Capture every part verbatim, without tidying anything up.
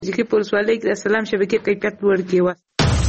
که پرسواله یک سلام شبکه قیقت بورکی و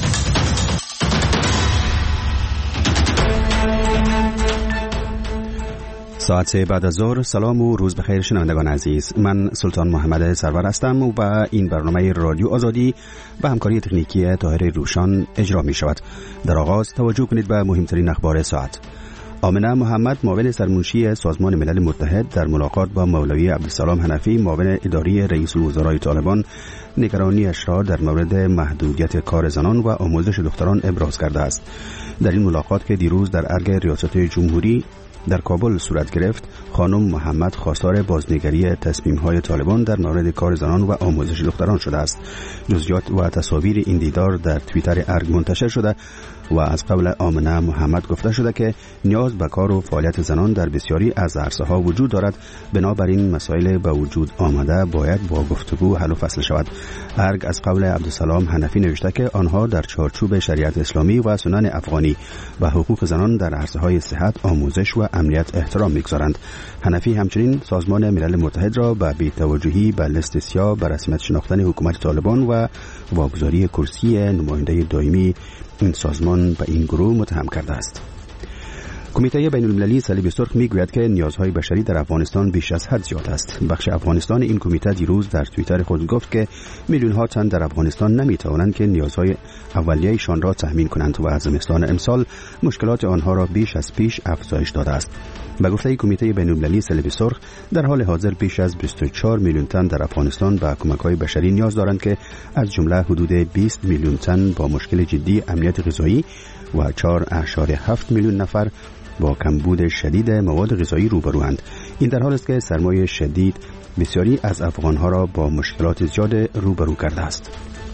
ساعت سه بعد از ظهر. سلام و روز بخیر شنوندگان عزیز. من سلطان محمد سرور هستم و این برنامه رادیو آزادی به همکاری تکنیکی طاهر روشان اجرا می شود. در آغاز توجه کنید به مهمترین اخبار ساعت. آمنه محمد معاون سرمنشی سازمان ملل متحد در ملاقات با مولوی عبدالسلام حنفی معاون اداری رئیس الوزرای طالبان نگرانی‌اش را در مورد محدودیت کار زنان و آموزش دختران ابراز کرده است. در این ملاقات که دیروز در ارگ ریاست جمهوری در کابل صورت گرفت، خانم محمد خواستار بازنگری تصمیم‌های طالبان در مورد کار زنان و آموزش دختران شده است. جزئیات و تصاویر این دیدار در توییتر ارگ منتشر شده و از قبل آمنه محمد گفته شده که نیاز به کار و فعالیت زنان در بسیاری از عرصه‌ها وجود دارد، بنابراین مسائل به وجود آمده باید با گفتگو حل و فصل شود. ارگ از قبل عبدالسلام حنفی نوشته که آنها در چارچوب شریعت اسلامی و سنن افغانی و حقوق زنان در عرصه‌های صحت، آموزش و امنیت احترام می‌گذارند. حنفی همچنین سازمان ملل متحد را به بی‌توجهی به لیست سیاه به رسمیت شناختن حکومت طالبان و واگذاری کرسی نماینده دائمی این سازمان به این گروه متهم کرده است. کمیته بین المللی صلیب سرخ میگوید که نیازهای بشری در افغانستان بیش از حد زیاد است. بخش افغانستان این کمیته دیروز در توییتر خود گفت که میلیون ها تن در افغانستان نمیتوانند که نیازهای اولیه‌شان را تامین کنند و از زمستان امسال مشکلات آنها را بیش از پیش افزایش داده است. به گفته کمیته بین المللی صلیب سرخ، در حال حاضر بیش از بیست و چهار میلیون تن در افغانستان به کمک‌های بشری نیاز دارند که از جمله حدود بیست میلیون تن با مشکل جدی امنیت غذایی و چهار اعشاری هفت میلیون نفر با کمبود شدید مواد غذایی روبروند. این در حالی است که سرمایه شدید بسیاری از افغانها را با مشکلات زیاد روبرو کرده است.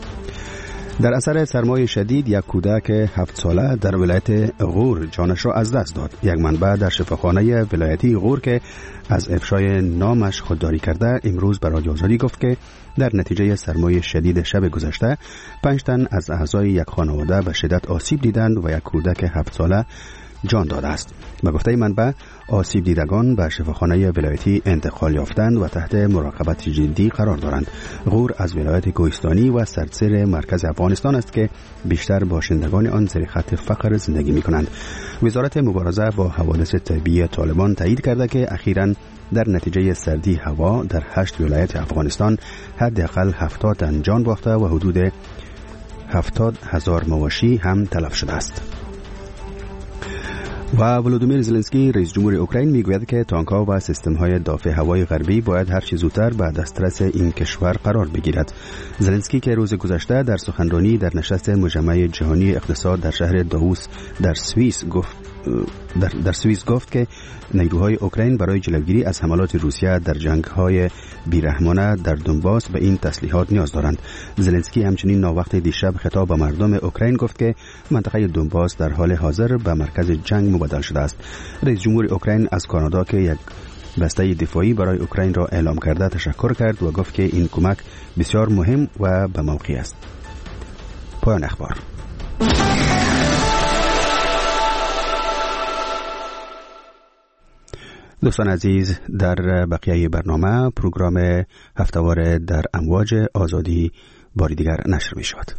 در اثر سرمایه شدید یک کودک هفت ساله در ولایت غور جانش را از دست داد. یک منبع در شفاخانه ولایتی غور که از افشای نامش خودداری کرده امروز به رادیو آزادی گفت که در نتیجه سرمایه شدید شب گذشته پنج تن از اعضای یک خانواده به شدت آسیب دیدند و یک کودک هفت ساله جان داده است. به گفته منبع، آسیب دیدگان به شفاخانه ولایتی انتقال یافتند و تحت مراقبت جدی قرار دارند. غور از ولایت کوهستانی و سراسر مرکز افغانستان است که بیشتر باشندگان آن زیر خط فقر زندگی می کنند. وزارت مبارزه با حوادث طبیعی طالبان تایید کرده که اخیراً در نتیجه سردی هوا در هشت ولایت افغانستان حداقل هفتاد تن جان باخته و حدود هفتاد هزار مواشی هم تلف شده است. و ولودیمیر زلنسکی رئیس جمهور اوکراین میگوید که تانک‌ها و سیستم‌های دفاع هوایی غربی باید هر چه زودتر به دسترس این کشور قرار بگیرد. زلنسکی که روز گذشته در سخنرانی در نشست مجمع جهانی اقتصاد در شهر داووس در سوئیس گفت در, در سوئیس گفت که نیروهای اوکراین برای جلوگیری از حملات روسیه در جنگ‌های بیرحمانه در دونباس به این تسلیحات نیاز دارند. زلنسکی همچنین ناوقت دیشب خطاب به مردم اوکراین گفت که منطقه دونباس در حال حاضر به مرکز جنگ مبدل شده است. رئیس جمهور اوکراین از کانادا که یک بسته دفاعی برای اوکراین را اعلام کرده تشکر کرد و گفت که این کمک بسیار مهم و به موقع است. پایان اخبار. دوستان عزیز، در بقیه برنامه پروگرام هفته‌وار در امواج آزادی باری دیگر نشر می شود.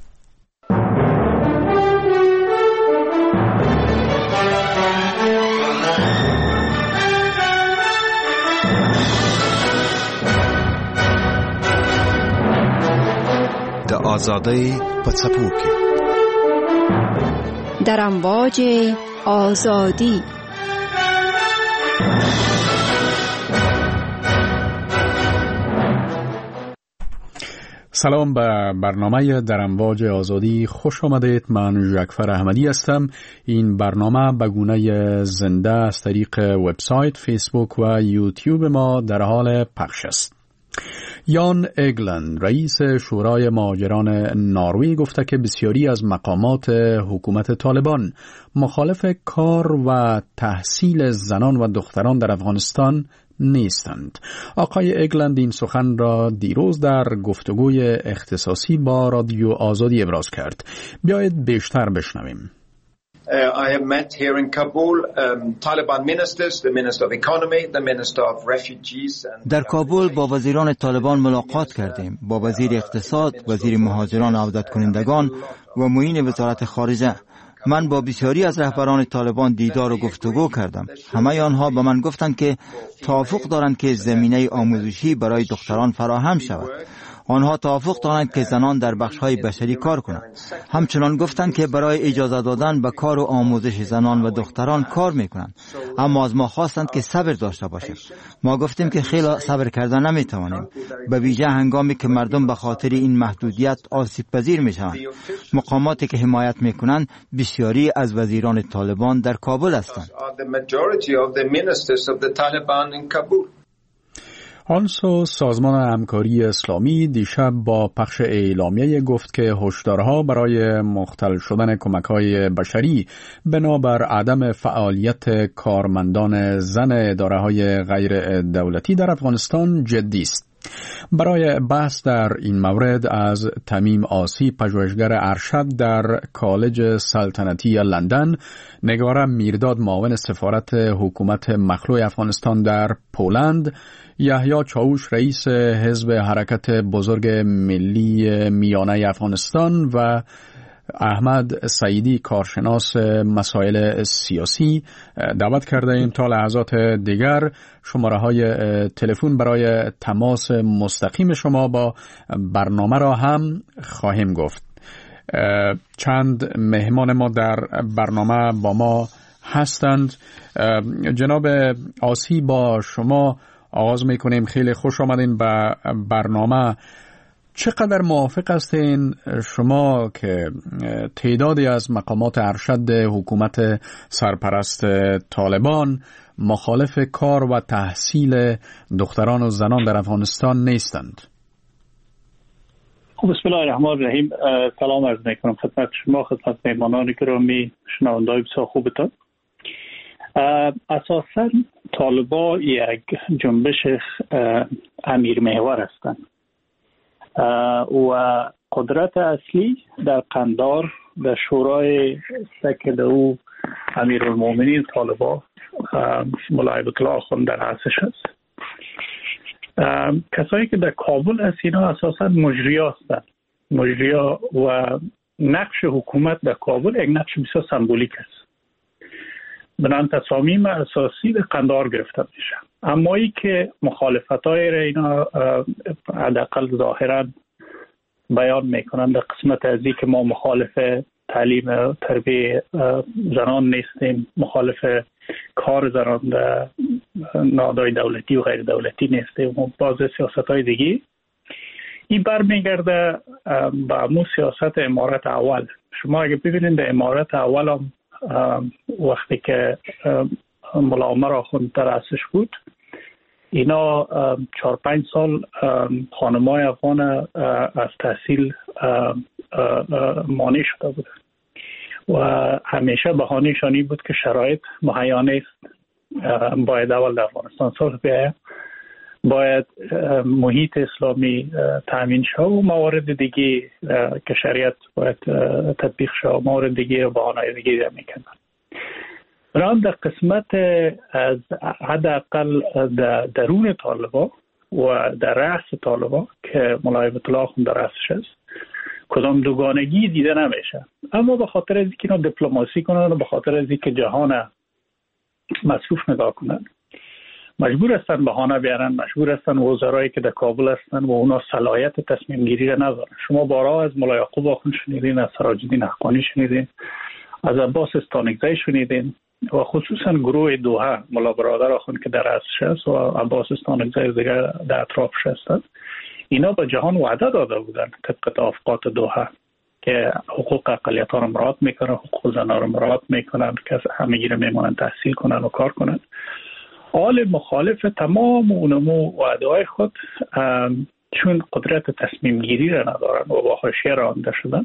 د آزادی په څپو کې در امواج آزادی. سلام به برنامه در امواج آزادی خوش آمدید. من ژکفر احمدی هستم. این برنامه به گونه زنده از طریق وبسایت، فیسبوک و یوتیوب ما در حال پخش است. یان اگلند رئیس شورای مهاجران نروژ گفته که بسیاری از مقامات حکومت طالبان مخالف کار و تحصیل زنان و دختران در افغانستان نیستند. آقای اگلند این سخن را دیروز در گفتگوی اختصاصی با رادیو آزادی ابراز کرد. بیایید بیشتر بشنویم. Uh, I have met here in Kabul um, Taliban ministers, the Minister of Economy, the Minister of Refugees. And در کابل با وزیران طالبان ملاقات کردیم، با وزیر اقتصاد، وزیر مهاجران و عودت کنندگان و معین وزارت خارجه. من با بسیاری از رهبران طالبان دیدار و گفتگو کردم. همه آنها به من گفتند که توافق دارند که زمینه آموزشی برای دختران فراهم شود. آنها توافق دارند که زنان در بخش‌های بشری کار کنند. همچنان گفتند که برای اجازه دادن به کار و آموزش زنان و دختران کار می‌کنند، اما از ما خواستند که صبر داشته باشیم. ما گفتیم که خیلی صبر کردن نمی‌توانیم، به ویژه هنگامی که مردم به خاطر این محدودیت آسیب پذیر می‌شوند. مقاماتی که حمایت می‌کنند بسیاری از وزیران طالبان در کابل هستند. آنسو سازمان همکاری اسلامی دیشب با پخش اعلامیه گفت که هشدارها برای مختل شدن کمک‌های بشری بنابر عدم فعالیت کارمندان زن اداره‌های غیر دولتی در افغانستان جدی است. برای بحث در این مورد از تمیم آسی، پژوهشگر ارشد در کالج سلطنتی لندن، نگار میرداد معاون سفارت حکومت مخلوع افغانستان در پولند، یحیی چاوش رئیس حزب حرکت بزرگ ملی میانه افغانستان و احمد سعیدی کارشناس مسائل سیاسی دعوت کرده ایم تا لحظات دیگر شماره های تلفن برای تماس مستقیم شما با برنامه را هم خواهیم گفت. چند مهمان ما در برنامه با ما هستند. جناب آسی، با شما آغاز میکنیم. خیلی خوش آمدین به برنامه. چقدر موافق هستین شما که تعدادی از مقامات ارشد حکومت سرپرست طالبان مخالف کار و تحصیل دختران و زنان در افغانستان نیستند؟ بسم الله الرحمن الرحیم. سلام عرض میکنم خدمت شما، خدمت مهمانان گرامی، شنوندگان بسیار خوبتان. اساساً طالبان یک جنبش امیر محور هستند و قدرت اصلی در قندار در شورای سکل او امیرالمومنین طالبان مولای الله آخوند در رأسش است. کسایی که در کابل هست اینا اساساً مجریا هستند. مجریا و نقش حکومت در کابل یک نقش بسیار سمبولیک است. بنان تصامیم اساسی در قندار گرفته میشه. اما ای که مخالفتای را اینا حداقل ظاهرا بیان میکنند در قسمت از این که ما مخالف تعلیم و تربیت زنان نیستیم، مخالف کار زنان در نهادهای دولتی و غیر دولتی نیستیم و بعض سیاست‌های دیگه، این برمیگرده به همون سیاست امارت اول. شما اگه ببینید در امارت اول هم وقتی که ملا عمر آخوند در رأسش بود، اینا چهار پنج سال خانمای افغان از تحصیل مانع شده بود و همیشه بهانه‌شان این بود که شرایط مهیا نیست، باید اول در افغانستان صلح بیاید، باید محیط اسلامی تامین شد و موارد دیگه که شریعت باید تطبیق شد، موارد دیگه و بهانه‌های دیگه میکنن. رام در قسمت از حداقل در درون طالبان و در رأس طالبان که مولای الله آخوند در رأسش است کدام دوگانگی دیده نمیشه، اما به خاطر از اینکه اینا دیپلماسی کنن و به خاطر از اینکه جهان مصروف نگاه کنن مجبور هستن بهانه بیارن، مجبور هستن وزرایی که در کابل هستن و اونا صلاحیت تصمیم گیری را ندارن. شما بارها از مولای یعقوب آخوند شنیدین، از سراج الدین حقانی شنیدین، از عباس استانکزی شنیدین و خصوصا گروه دوحه ملا برادر آخوند که در رأسش است و عباس استانکزی دیگر در اطرافش هستند. اینا به جهان وعده داده بودن طبق توافقات دوحه که حقوق اقلیت‌ها را مراعات میکنن، حقوق زنان را مراعات میکنن که همگی را میمونن تحصیل کنن و کار کنن. آل مخالف تمام اونمو وعده‌های خود چون قدرت تصمیم گیری را ندارن و با حاشیه رانده شدن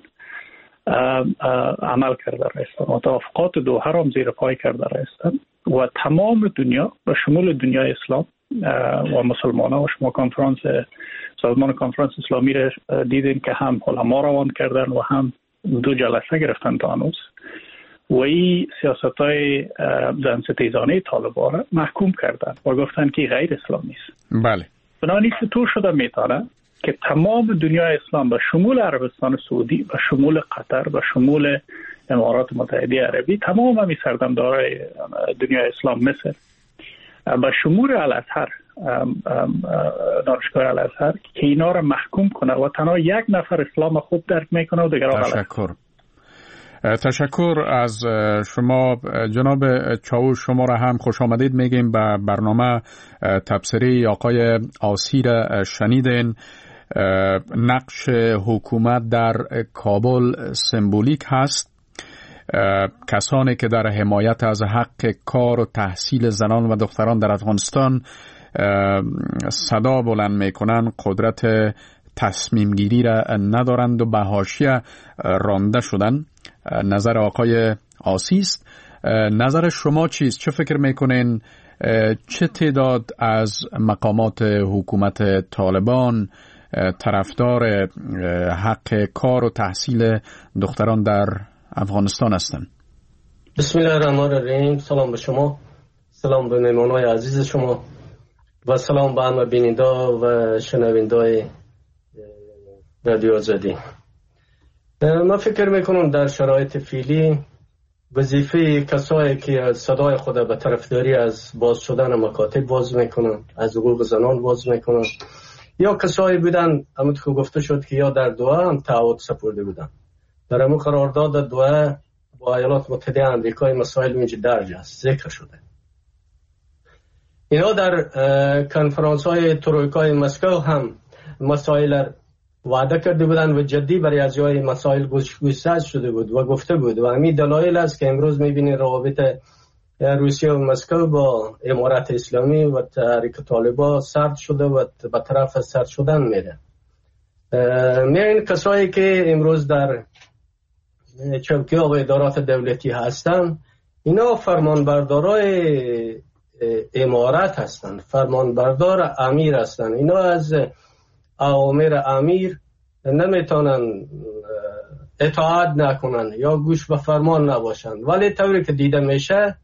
عمل کرده رایستن و توافقات دوحه را زیر پای کرده رایستن و تمام دنیا و شمول دنیای اسلام و مسلمان ها و شما کنفرانس سازمان کنفرانس اسلامی را دیدین که هم علما روان کردن و هم دو جلسه گرفتن تا هنوز و این سیاست های زن ستیزانه طالبان محکوم کردن و گفتن که غیر اسلامی است. بله. بنابراین چطور شده میتونه که تمام دنیای اسلام به شمول عربستان سعودی و شمول قطر و شمول امارات متحده عربی، تمام همی سردمدارای دنیای اسلام مثل و شمول الازهر، دانشگاه الازهر، که اینا را محکوم کنه و تنها یک نفر اسلام خود درک میکنه و دیگر غلط. تشکر. تشکر از شما جناب چاوش. شما را هم خوش آمدید میگیم به برنامه تبصره آقای آسیر. شنیدین نقش حکومت در کابل سمبولیک هست. کسانی که در حمایت از حق کار و تحصیل زنان و دختران در افغانستان صدا بلند میکنن قدرت تصمیم گیری را ندارند و به حاشیه رانده شدن. نظر آقای آسی است. نظر شما چیست؟ چه فکر میکنین؟ چه تعداد از مقامات حکومت طالبان طرفدار حق کار و تحصیل دختران در افغانستان هستند؟ بسم الله الرحمن الرحیم. سلام به شما، سلام به مهمانای عزیز شما و سلام به همه بیننده و شنونده رادیو آزادی. من فکر میکنم در شرایط فعلی وظیفه کسایی که صدای خود به طرفداری از باز شدن مکاتب باز میکنن، از حقوق زنان باز میکنن، یا کسایی بودن همونطور که گفته شد که یا در دوحه هم تعهد سپرده بودن. در همون قرارداد دوحه با ایالات متحده آمریکای مسائل اینجا درج است، ذکر شده. اینا در کنفرانس های ترویکای مسکو هم مسائل وعده کرده بودن و جدی برای از جای مسائل گوشگوشت شده بود و گفته بود و همین دلایل است که امروز میبینید روابط روسیه و مسکو با امارات اسلامی و تحریک طالبان سرد شده و به طرف سرد شدن میره. میان کسایی که امروز در چوکیه و ادارات دولتی هستن، اینا فرمانبردارای امارات هستن، فرمانبردار امیر هستن. اینا از اوامر امیر نمیتونن اطاعت نکنن یا گوش به فرمان نباشن، ولی طوری که دیده میشه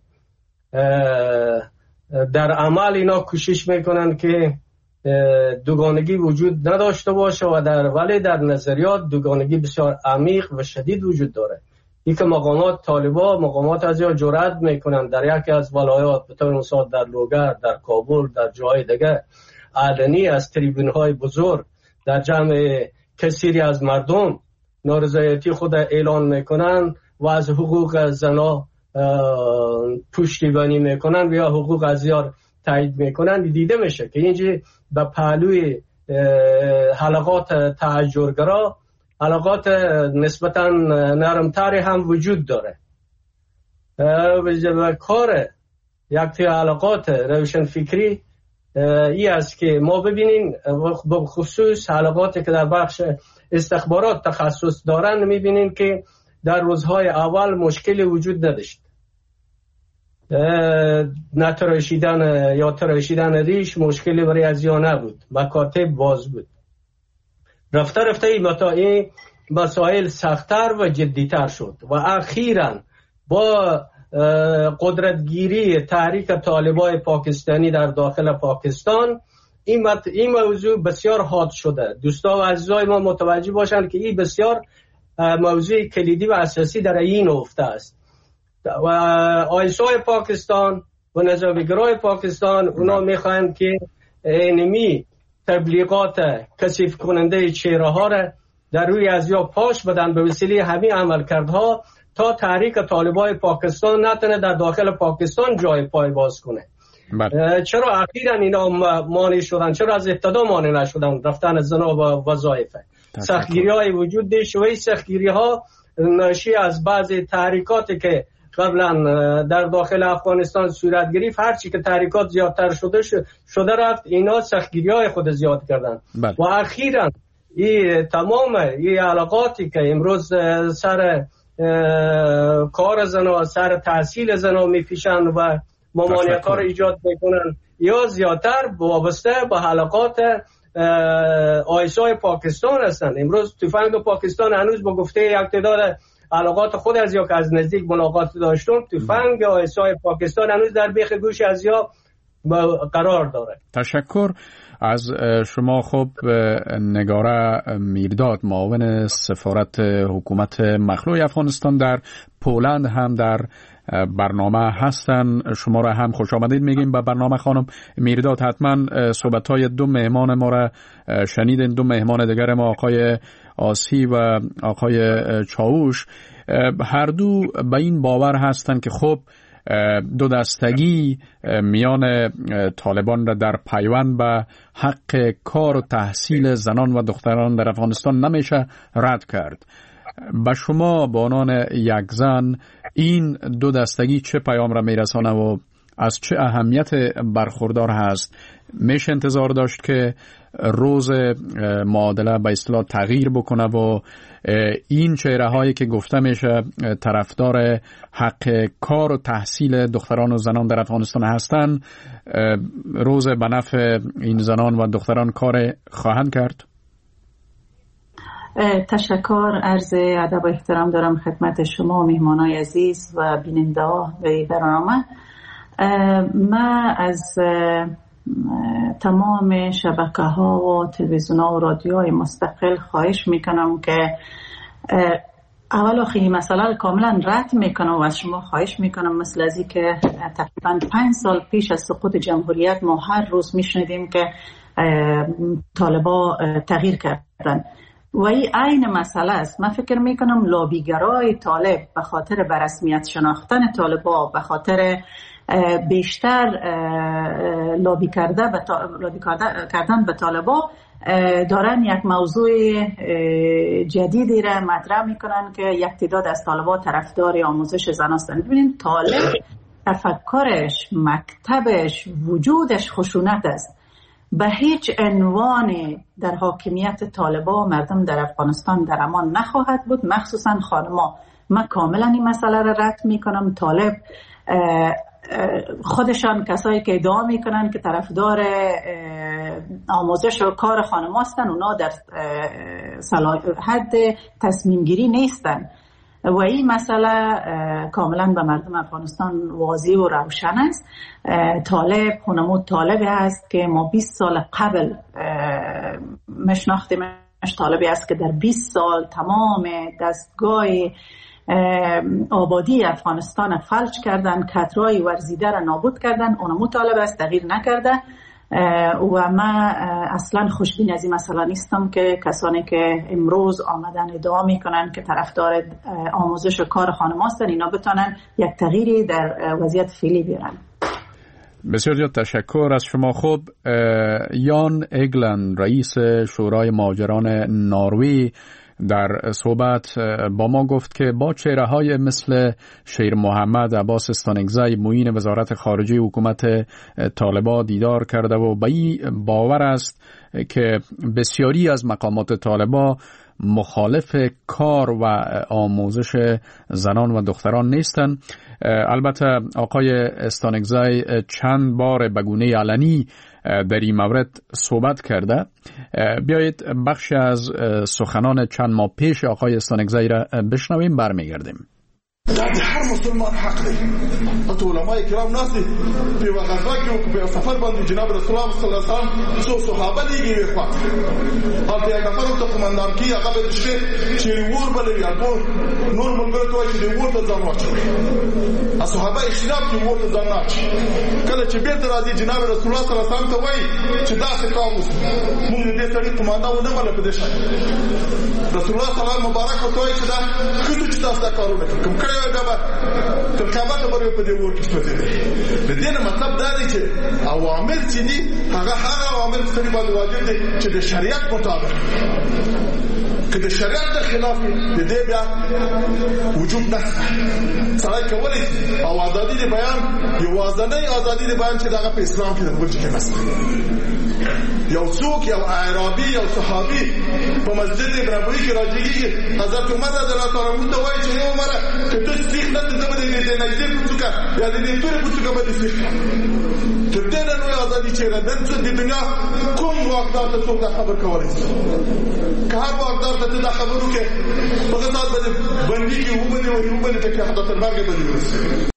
در عمل اینا کوشش میکنن که دوگانگی وجود نداشته باشه و در ولی در نظریات دوگانگی بسیار عمیق و شدید وجود داره. این که مقامات طالبان مقامات از یا جرأت میکنن در یکی از ولایات به طور مثال در لوگر، در کابل، در جای دیگه علنی از تریبون های بزرگ در جمع کثیری از مردم نارضایتی خود اعلان میکنن و از حقوق زنا پشتیبانی میکنن و یا حقوق ازیار تایید میکنن. دیده میشه که اینجا به پهلوی حلقات تحجرگرا حلقات نسبتا نرمتری هم وجود داره و کار یک توی حلقات روشن فکری ای است که ما ببینیم به خصوص حلقاتی که در بخش استخبارات تخصص دارن میبینیم که در روزهای اول مشکلی وجود نداشت، نه تراشیدن یا تراشیدن ریش مشکلی برای ازیا نبود، مکاتب باز بود. رفته رفته این مسائل سخت‌تر و جدی‌تر شد و اخیراً با قدرتگیری تحریک طالبان پاکستانی در داخل پاکستان این, مت... این موضوع بسیار حاد شده. دوستا و عزیزای ما متوجه باشند که این بسیار موضوع کلیدی و اساسی در این نقطه است و آیسای پاکستان و نظامیگرای پاکستان اونا میخواهند که اینمی تبلیغات کثیف کننده چهره ها را در روی از یا پاش بدن به وسیله همین عملکردها تا تحریک طالبان پاکستان نتونه در داخل پاکستان جای پای باز کنه. بله. چرا اخیراً اینا مانع شدن؟ چرا از ابتدا مانع نشدن رفتن زنا و وظایف؟ سختگیری های وجود داشت و این سختگیری ها ناشی از بعضی تحریکاتی که قبلا در داخل افغانستان صورت گرفت، هرچی که تحریکات زیادتر شده شده رفت اینا سختگیری های خود زیاد کردن. بله. و اخیراً این تمام این علاقاتی که امروز سر کار زنا سر تحصیل زنا میپیشن و ممانعت ها رو ایجاد میکنن یا زیادتر وابسته به حلقات آیسای پاکستان هستند. امروز تفنگ پاکستان هنوز با گفته یک تعداد علاقات خود از یا که از نزدیک ملاقات داشتم، تفنگ یا اسای پاکستان هنوز در بیخ گوش از یا قرار داره. تشکر از شما. خب نگاره میرداد، معاون سفارت حکومت مخلوع افغانستان در پولند هم در برنامه هستن. شما را هم خوش آمدید میگیم به برنامه. خانم میرداد، حتما صحبت‌های دو مهمان ما را شنیدین، دو مهمان دیگر ما آقای آسی و آقای چاوش. هر دو به این باور هستند که خب دو دستگی میان طالبان را در پیوند به حق کار و تحصیل زنان و دختران در افغانستان نمیشه رد کرد. به شما به عنوان یک زن این دو دستگی چه پیام را میرسانه و از چه اهمیت برخوردار هست؟ میشه انتظار داشت که روز معادله به اصطلاح تغییر بکنه و این چهره هایی که گفته میشه طرفدار حق کار و تحصیل دختران و زنان در افغانستان هستند، روز به نفع این زنان و دختران کار خواهند کرد؟ تشکر، عرض ادب و احترام دارم خدمت شما مهمانای عزیز و بیننده ها به برنامه. من از تمام شبکه ها و تلویزیون ها و رادیوهای مستقل خواهش میکنم که اول آخری مسئله کاملا رد میکنم و از شما خواهش میکنم، مثل ازی که تقریبا پنج سال پیش از سقوط جمهوریت ما هر روز میشنیدیم که طالبا تغییر کردن و این عین مسئله است. من فکر میکنم لابیگرای طالب به خاطر برسمیت شناختن طالبا، به خاطر بیشتر لابی کرده به لابی کردن به طالبا دارن یک موضوع جدیدی را مطرح میکنن که یک تعداد از طالبا طرفدار آموزش زن هستند. ببینید طالب تفکرش، مکتبش، وجودش خشونت است. به هیچ عنوان در حاکمیت طالبا مردم در افغانستان در امان نخواهد بود، مخصوصا خانما. من کاملا این مسئله را رد میکنم. طالب خودشان کسایی که ادعا میکنن که طرفدار آموزش و کار خانم هستن، اونا در حد تصمیم گیری نیستن و این مسئله کاملا به مردم افغانستان واضح و روشن است. طالب خونمود طالبی است که ما بیست سال قبل مشناختیمش. طالبی است که در بیست سال تمام دستگاه آبادی افغانستان فلج کردن، کترای ورزیده را نابود کردن. اون مطالب است، تغییر نکرده و من اصلا خوشبین از این مسئله نیستم که کسانی که امروز آمدن ادعا میکنن که طرفدار آموزش و کار خانم هستن اینا بتونن یک تغییری در وضعیت فعلی بیارن. بسیار زیاد تشکر از شما. خب یان اگلن رئیس شورای مهاجران نروژ در صحبت با ما گفت که با چهره های مثل شیر محمد عباس استانکزی معین وزارت خارجه حکومت طالبان دیدار کرده و به این باور است که بسیاری از مقامات طالبان مخالف کار و آموزش زنان و دختران نیستند. البته آقای استانکزی چند بار به گونه علنی در این مورد صحبت کرده. بیایید بخش از سخنان چند ماه پیش آقای استانکزی را بشنویم، برمیگردیم. دا د هر مسلمان حق دی. حتی علماء کرام ناس دي په غزا کې او په سفر باندې جناب رسول الله صلی الله علیه وسلم څو صحابه دي کې وخت او په هغه نفر ته قومندان کې هغه به شته چې ور بلې یا نور مونږ ته وایي چې ور ته ځان واچوي. صحابه اشراف کې ور ته ځان واچوي. کله چې بیرته راځي جناب رسول الله صلی الله علیه وسلم ته وایي چې دا څه کار وکړو مونږ دې سړي قومندان ونه مله په دې شي. رسول الله صلی الله علیه مبارک ته وایي چې دا کله چې تاسو دا کارونه کوم کړی دا تر قیامت پورې په دې ور کې پاتې دي. د دې مطلب دا دی چې اوامر چې دي هغه هغه اوامر چې باندې واجب دي چې د شریعت مطابق که د شریعت د خلاف د دې بیا وجوب نه سره کولی او ازادي د بیان یو ازادي ازادي د بیان چې دغه په اسلام کې د ورچ کې مسله یو څوک یو اعرابي یو صحابي په مسجد ابراهیمي کې راځي حضرت عمر رضی الله تعالی عنہ ته وایي چې یو عمر کته سیخ نه ته به دې دې نږدې پڅوکا یا دې تورې پڅوکا به دې سیخ تر دې نه نو ازادي چې را دن څه د دنیا کوم واقعات ته څوک خبر کولای شي که هر واقعات ته دا خبرو کې بغداد باندې باندې کې وبني او وبني ته حضرت المرګ باندې.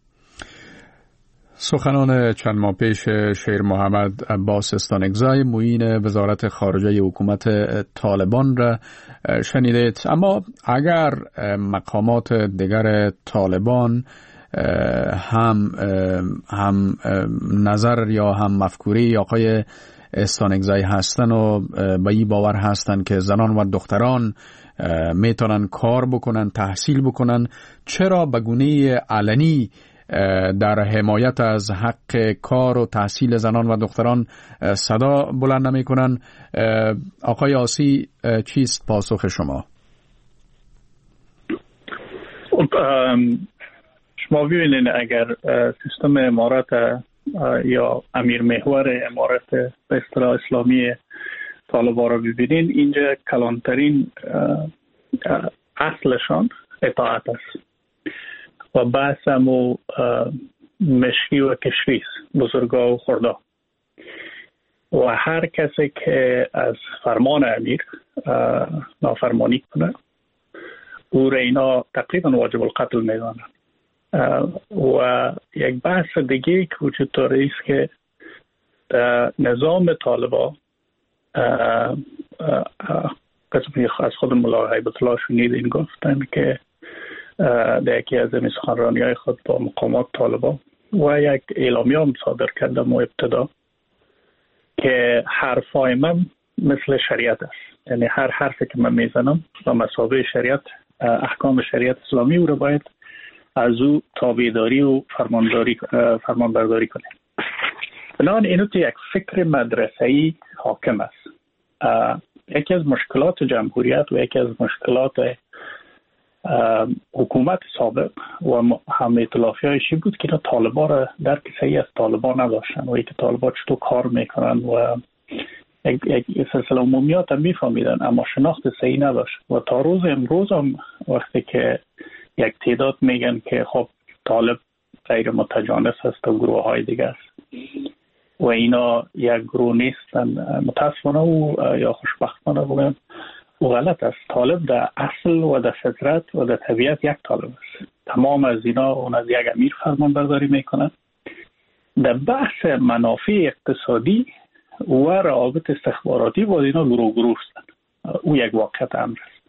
سخنان چند ماه پیش شیر محمد عباس استانکزی معین وزارت خارجه حکومت طالبان را شنیدید. اما اگر مقامات دیگر طالبان هم هم نظر یا هم مفکوری آقای استانکزی هستن و به این باور هستن که زنان و دختران میتونن کار بکنن، تحصیل بکنن، چرا به گونه علنی در حمایت از حق کار و تحصیل زنان و دختران صدا بلند نمی کنن؟ آقای آسی چیست پاسخ شما؟ شما ببینید اگر سیستم امارت یا امیر محور امارت به اصطلاح اسلامی طالبان را ببینید، اینجا کلانترین اصلشان اطاعت است و بحث همو مشکی و کشویست، بزرگا و خردا، و هر کسی که از فرمان امیر نافرمانی کنه او را اینا تقریبا واجب القتل میدانن. و یک بحث دیگه که وجود داره است که نظام طالبان قسمی از خود ملا هیبت الله شنیدین گفتن که در یکی از این سخنرانی های خود با مقامات طالبان و یک اعلامیه هم صادر کردم و ابتدا که حرفای من مثل شریعت است، یعنی هر حرفی که من میزنم و مثابه شریعت، احکام شریعت اسلامی او رو باید از او تابعداری و فرمانداری فرمانبرداری کنیم. بنابراین اینو تو یک فکر مدرسه‌ای حاکم است. یکی از مشکلات جمهوریت و یکی از مشکلات حکومت سابق و هم ائتلافی‌هایشی بود که طالبان را درک صحیح از طالبان نداشتن و اینکه طالبان چطور کار میکنن و یک, یک سلسله عمومیات هم میفهمیدن اما شناخت صحیح نداشت. و تا روز امروز هم وقتی که یک تعداد میگن که خب طالب غیر متجانس است و گروه های دیگه است و اینا یک گروه نیستن، متاسفانه و یا خوشبختانه بگم و غلط است. طالب در اصل و در فطرت و در طبیعت یک طالب است. تمام از اینا اون از یک امیر فرمان برداری میکنن. در بحث منافع اقتصادی و روابط استخباراتی با اینا گروه گروه هستند. او یک واقعیت امر است.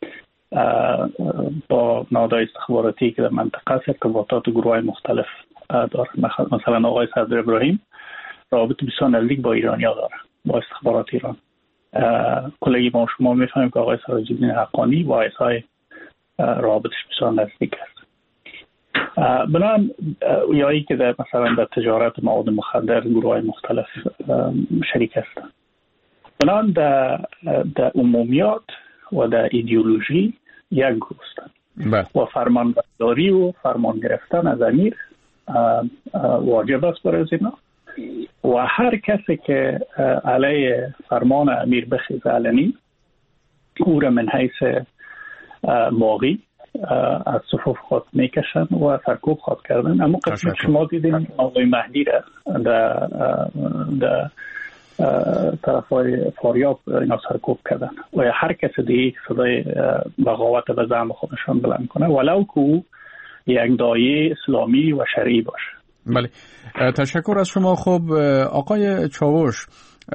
با نهادهای استخباراتی که در منطقه است ارتباطات گروه مختلف داره. مثلا آقای صدر ابراهیم روابط بسیار نزدیک با ایرانی ها داره، با استخبارات ایران. کلگی ما شما میفهمیم که آقای سراج‌الدین حقانی با ایسای روابطش بسیار نزدیک است. بنابراین یایی که در مثلا در تجارت مواد مخدر گروه مختلف شریک هستند. بنابراین در, در عمومیات و در ایدئولوژی یک گروه هستند و فرمانبرداری و فرمان گرفتن از امیر واجب است برای اینا و هر کسی که علیه فرمان امیر بخیزه علنی او را من حیث باقی از صفوف خود میکشن و سرکوب خود کردن. اما قسمت شما دیدیم آقای مهدی را در, در طرف های فاریاب اینا سرکوب کردن و هر کسی دیگه صدای بغاوت به زعم خودشان بلند کنه ولو که او یک داعیه اسلامی و شرعی باشه. بله، تشکر از شما. خب آقای چاوش،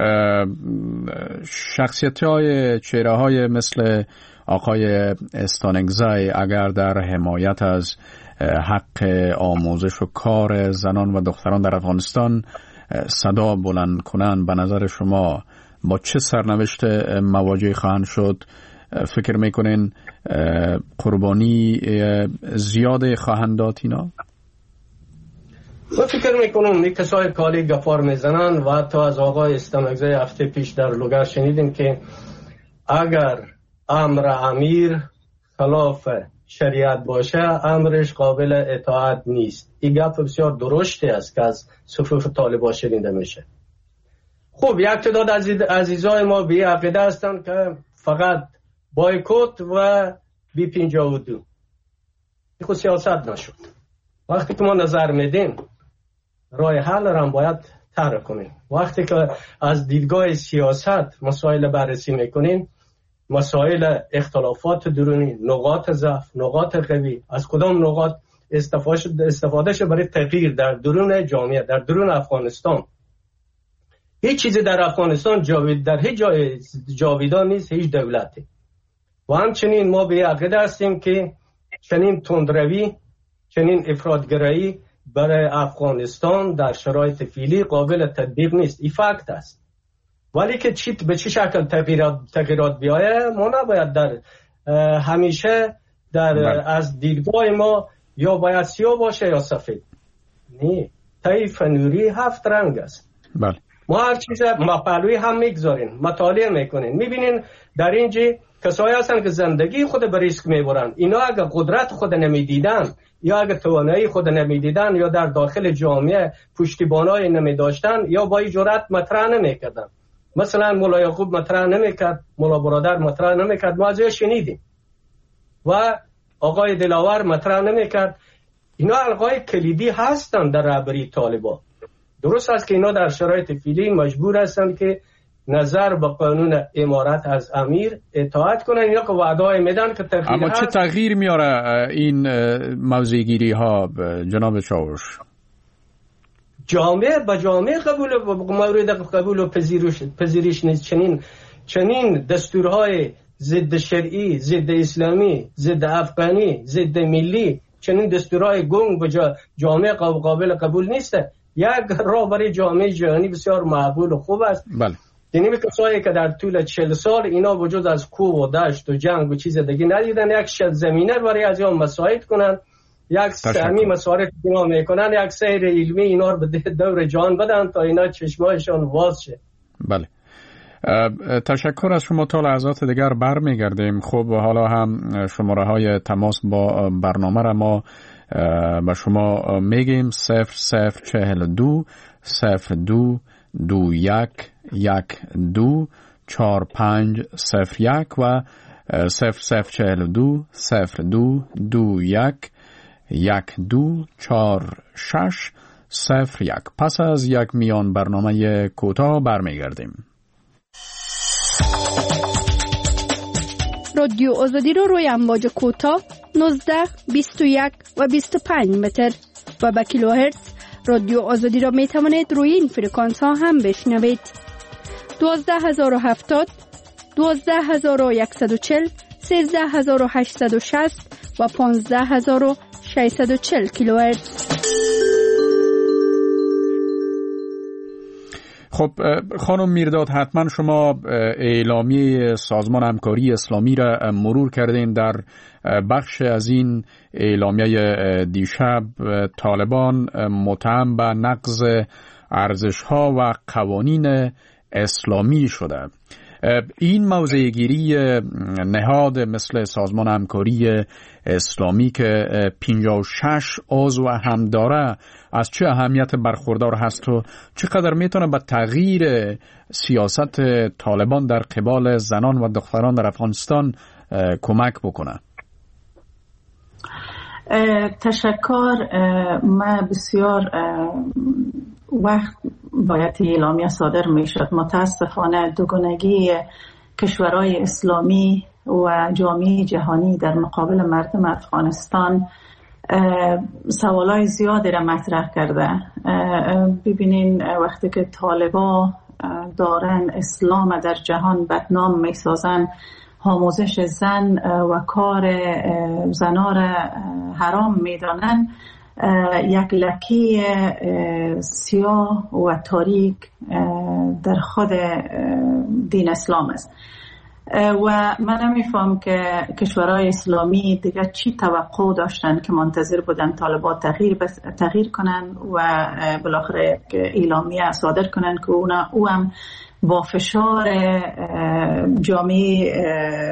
شخصیت های چهره های مثل آقای استانکزی اگر در حمایت از حق آموزش و کار زنان و دختران در افغانستان صدا بلند کنن، به نظر شما با چه سرنوشت مواجه خواهند شد؟ فکر میکنین قربانی زیاد خواهند داد اینا؟ من فکر میکنم این کسای کالی گفار میزنن و حتی از آقای استانکزی هفته پیش در لوگر شنیدیم که اگر امر امیر خلاف شریعت باشه امرش قابل اطاعت نیست. این گپ بسیار درشتی است که از صفوف طالبان شنیده میشه. خوب، یک تعداد عزیز عزیزای ما بی عقیده هستند که فقط بایکوت و بی پنجاه و دو خود سیاست نشد. وقتی که ما نظر میدیم راه حل را هم باید طرح کنیم. وقتی که از دیدگاه سیاست مسائل بررسی میکنیم، مسائل اختلافات درونی، نقاط ضعف، نقاط قوی، از کدام نقاط استفاده شد برای تغییر در درون جامعه، در درون افغانستان. هیچ چیزی در افغانستان جاوید در هیچ جای جاویدان نیست، هیچ دولتی. و همچنین ما به عقیده هستیم که چنین تندروی، چنین افراطگرایی برای افغانستان در شرایط فعلی قابل تطبیق نیست. این فکت است. ولی که چی به چه شکل تغییرات تغییرات بیایه، ما نباید در همیشه در بله. از دیدگاه ما یا باید سیاه باشه یا سفید. نه، طیف نوری هفت رنگ است. بله. ما هر چیز ما پهلوی هم میگذاریم، مطالعه میکنین، میبینین در اینجا کسایی هستن که زندگی خود به ریسک میبرن. اینا اگر قدرت خود نمیدیدن یا اگر توانایی خود نمیدیدن یا در داخل جامعه پشتیبانای نمیداشتن یا با این جرأت مطرح نمیکردن. مثلا مولا یعقوب مطرح نمیکرد، مولا برادر مطرح نمیکرد، ما ازش شنیدیم. و آقای دلاور مطرح نمیکرد. اینا القای کلیدی هستن در رهبری طالبان. درست است که اینا در شرایط فعلی مجبور هستند که نظر به قانون امارت از امیر اطاعت کنن. اینا که وعده میدن که تغییر اما چه تغییر میاره این موضع گیری ها جناب چاوش؟ جامعه با جامعه قبول مورد قبول و پذیرش پذیرش نیست. چنین چنین دستورهای ضد شرعی، ضد اسلامی، ضد افغانی، ضد ملی، چنین دستورهای گنگ به جامعه قابل قبول نیست. یک راه برای جامعه جهانی بسیار معقول و خوب است. بله. یعنی کسایی که در طول چهل سال اینا وجود از کوه و دشت و جنگ و چیز دیگه ندیدن، یک شد زمینه برای از اینا مساعد کنن، یک سهمی مسارت اینا میکنن، یک سیر علمی اینا رو به دور جان بدن تا اینا چشمایشان واز شه. بله. تشکر از شما. تا لحظات دیگر برمیگردیم. خب حالا هم شماره های تماس با برنامه را ما به شما میگیم: صفر صفر چهل دو صفر دو دو یک یک دو چهار پنج صفر یک و صفر صفر چهل دو صفر دو دو یک یک دو چهار شش صفر یک. پس از یک میان برنامه کوتاه برمیگردیم. رادیو آزادی رو روی امواج کوتاه نوزده بیست و یک و بیست و پنج متر و با کیلوهرتز رادیو آزادی را می توانید روی این فرکانس ها هم بشنوید. دوازده هزار و هفتاد، دوازده هزار و صد و چهل، سیزده هزار و هشتصد و شصت و پانزده هزار و ششصد و چهل کیلوهرتز. خب خانم میرداد، حتما شما اعلامیه سازمان همکاری اسلامی را مرور کردین. در بخش از این اعلامیه دیشب طالبان متهم به نقض ارزش‌ها و قوانین اسلامی شده. این موضع گیری نهاد مثل سازمان همکاری اسلامی که پنجاه و شش عضو هم داره از چه اهمیت برخوردار هست و چقدر میتونه به تغییر سیاست طالبان در قبال زنان و دختران در افغانستان کمک بکنه؟ تشکر. من بسیار وقت باید اعلامیه صادر می شد. متاسفانه دوگانگی کشورهای اسلامی و جامعه جهانی در مقابل مردم افغانستان سوالای زیادی را مطرح کرده. ببینین وقتی که طالبا دارن اسلام در جهان بدنام می سازن، آموزش زن و کار زنا را حرام می دانن، یک لکه سیاه و تاریک در خود دین اسلام است و من نمیفهم که کشورهای اسلامی دیگه چی توقع داشتن که منتظر بودن طالبان تغییر بس تغییر کنن و بالاخره اعلامیه صادر کنن که اونا او هم با فشار جامعه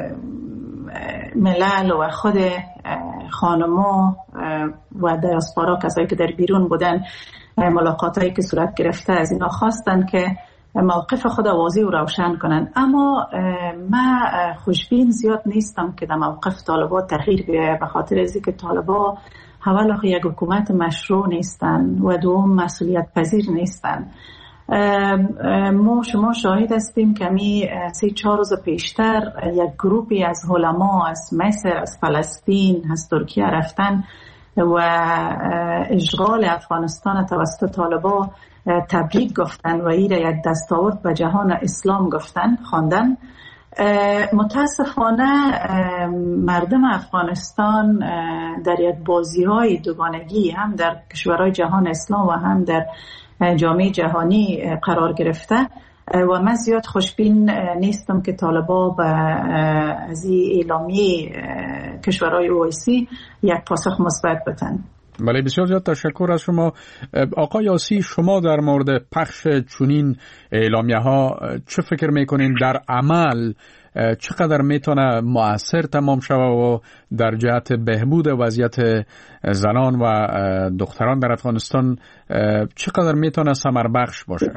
ملل و خود خانما و دیاسپورا، کسایی که در بیرون بودن، ملاقاتایی که صورت گرفته از اینا خواستن که موقف خود واضح و روشن کنن. اما من خوشبین زیاد نیستم که در موقف طالبان تغییر بیاید، به خاطر از اینکه طالبان اولا یک حکومت مشروع نیستن و دوم مسئولیت پذیر نیستن. ما شما شاهد هستیم که می سه چهار روز پیشتر یک گروپی از علما از مصر، از فلسطین، از ترکیه رفتن و اشغال افغانستان توسط طالبان تبریک گفتن و این یک دستاورد به جهان اسلام گفتن خواندن. متاسفانه مردم افغانستان در یک بازی‌های دوگانگی هم در کشورهای جهان اسلام و هم در جامعه جهانی قرار گرفته و من زیاد خوشبین نیستم که طالبان به از این اعلامیه کشورهای اویسی یک پاسخ مثبت بدن. بله، بسیار زیاد تشکر از شما. آقای یاسی، شما در مورد پخش چنین اعلامیه ها چه فکر میکنین؟ در عمل چقدر میتونه مؤثر تمام شود و در جهت بهبود وضعیت زنان و دختران در افغانستان چقدر میتونه ثمر بخش باشه؟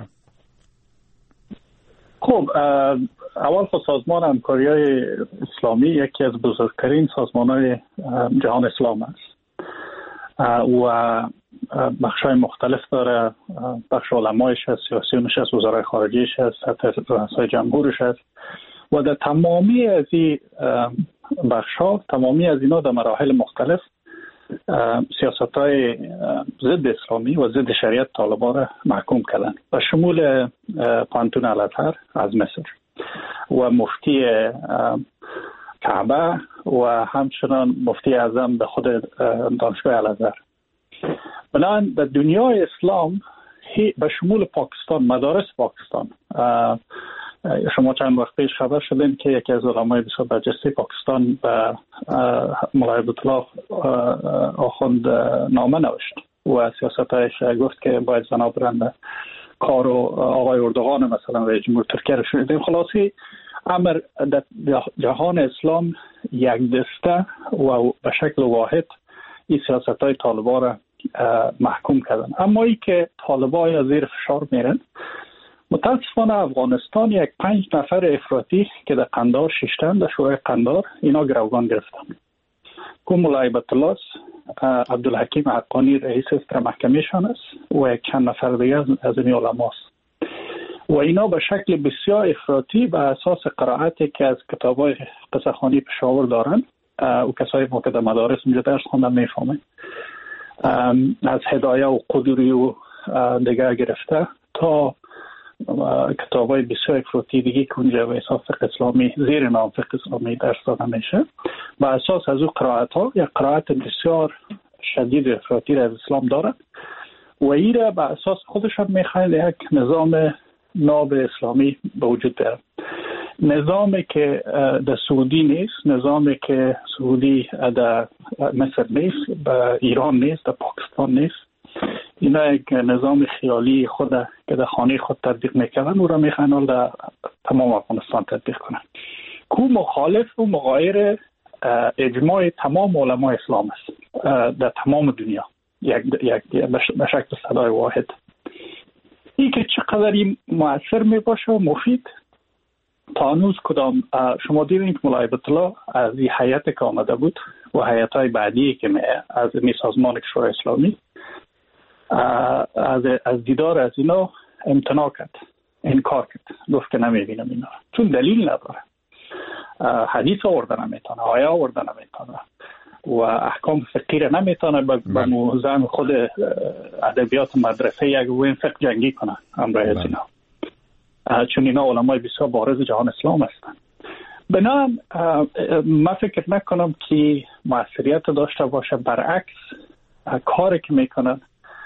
خب اول خود سازمان همکاری‌های اسلامی یکی از بزرگترین سازمان‌های جهان اسلام است و بخش‌های مختلف داره. بخش علمایش هست، سیاسیونش هست، وزرای خارجیش هست، حتی رؤسای جمهورش هست و در تمامی از این بخش‌ها، تمامی از اینا در مراحل مختلف سیاست‌های ضد اسلامی و ضد شریعت طالبان را محکوم کردن و شمول پانتون الازهر از مصر و مفتی کعبه و همچنان مفتی اعظم به خود دانشگاه الازهر. بنابراین در دنیای اسلام به شمول پاکستان، مدارس پاکستان، شما چند وقت پیش خبر شدین که یکی از علمای بسیار برجسته پاکستان به مولای عبدالله آخوند نامه نوشت و سیاستایش گفت که باید زنا برند کار و آقای اردوغان مثلا رئیس جمهور ترکیه رو شنیدیم. خلاصی امر در جهان اسلام یک دسته و به شکل واحد این سیاستای طالبان را محکوم کردن. اما ای که طالبان یا زیر فشار میرن، متاسفانه افغانستان یک پنج نفر افراطی که در قندار ششتن، در شورای قندار، اینا گروگان گرفتن. که مولای عبدالله عبدالحکیم حقانی رئیس در محکمهشان است و یک چند نفر دیگه از این علماست و اینا به شکل بسیار افراطی به اساس قرائتی که از کتابای قصه‌خوانی پشاور دارن و کسایی که در مدارس اونجا درس خوندن میفهمن، از هدایه و قدری و دیگه گرفته تا کتابای بسیار افراطی دیگه که اونجا به حساب فقه اسلامی زیر نام فقه اسلامی درس داده میشه، به اساس از اون قرائت ها یک قرائت بسیار شدید افراطی را از اسلام دارن و این را به اساس خودشان میخواین یک نظام ناب اسلامی به وجود بیارن. نظامی که در سعودی نیست، نظامی که سعودی در مصر نیست، به ایران نیست، در پاکستان نیست. اینا یک نظام خیالی خود که در خانه خود تطبیق میکنن او را میخواین در تمام افغانستان تطبیق کنن. کو مخالف و مغایر اجماع تمام علمای اسلام است در تمام دنیا، یک یک به شکل صدای واحد. این که چقدر این مؤثر میباشه و مفید، تا هنوز کدام شما دیدین که مولای عبدالله از این هیئت که آمده بود و هیئت‌های بعدی که از می سازمان شورای اسلامی از از دیدار از اینا امتناع کرد، انکار کرد، گفت که نمیبینم اینا چون دلیل نداره، حدیث آورده نمیتونه، آیه آورده نمیتونه و احکام فقهی را نمیتونه به موزم خود ادبیات مدرسه یک وین فقه جنگی کنه همراه از اینا، چون اینا علمای بسیار بارز جهان اسلام هستن. بنابراین من فکر نکنم که موثریت داشته باشه، برعکس کاری که میکنن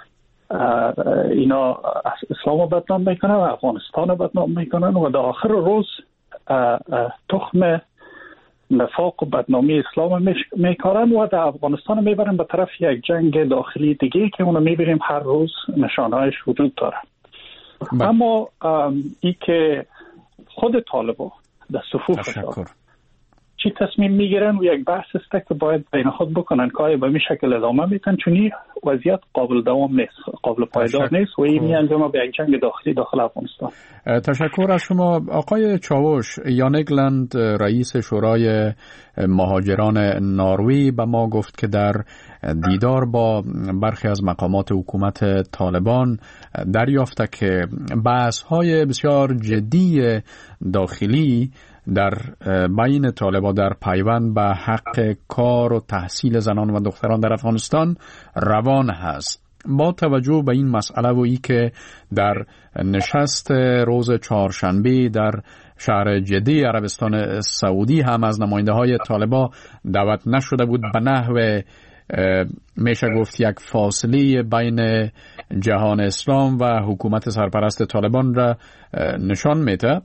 اینا اسلام رو بدنام میکنن و افغانستان رو بدنام میکنن و در آخر روز تخم نفاق و بدنامی اسلام میکارن و در افغانستان میبرن به طرف یک جنگ داخلی دیگه که اونو میبینیم هر روز نشانهایش وجود داره. با. اما ای که خود طالبان در صفوفشان چی تصمیم میگیرن و یک بحث است که باید بین خود بکنن که آیا به این شکل ادامه میتن، چون این وضعیت قابل دوام نیست، قابل پایدار نیست و این میانجامه به یک جنگ داخلی داخل افغانستان. تشکر از شما. آقای چاوش، یان اگلند رئیس شورای مهاجران نروژ به ما گفت که در دیدار با برخی از مقامات حکومت طالبان دریافته که بحث‌های بسیار جدی داخلی در بین طالبان در پیوند به حق کار و تحصیل زنان و دختران در افغانستان روان هست. با توجه به این مسئله و ای که در نشست روز چهارشنبه در شهر جده عربستان سعودی هم از نماینده های طالبان دعوت نشده بود، به نحو میشه گفت یک فاصله بین جهان اسلام و حکومت سرپرست طالبان را نشان میده.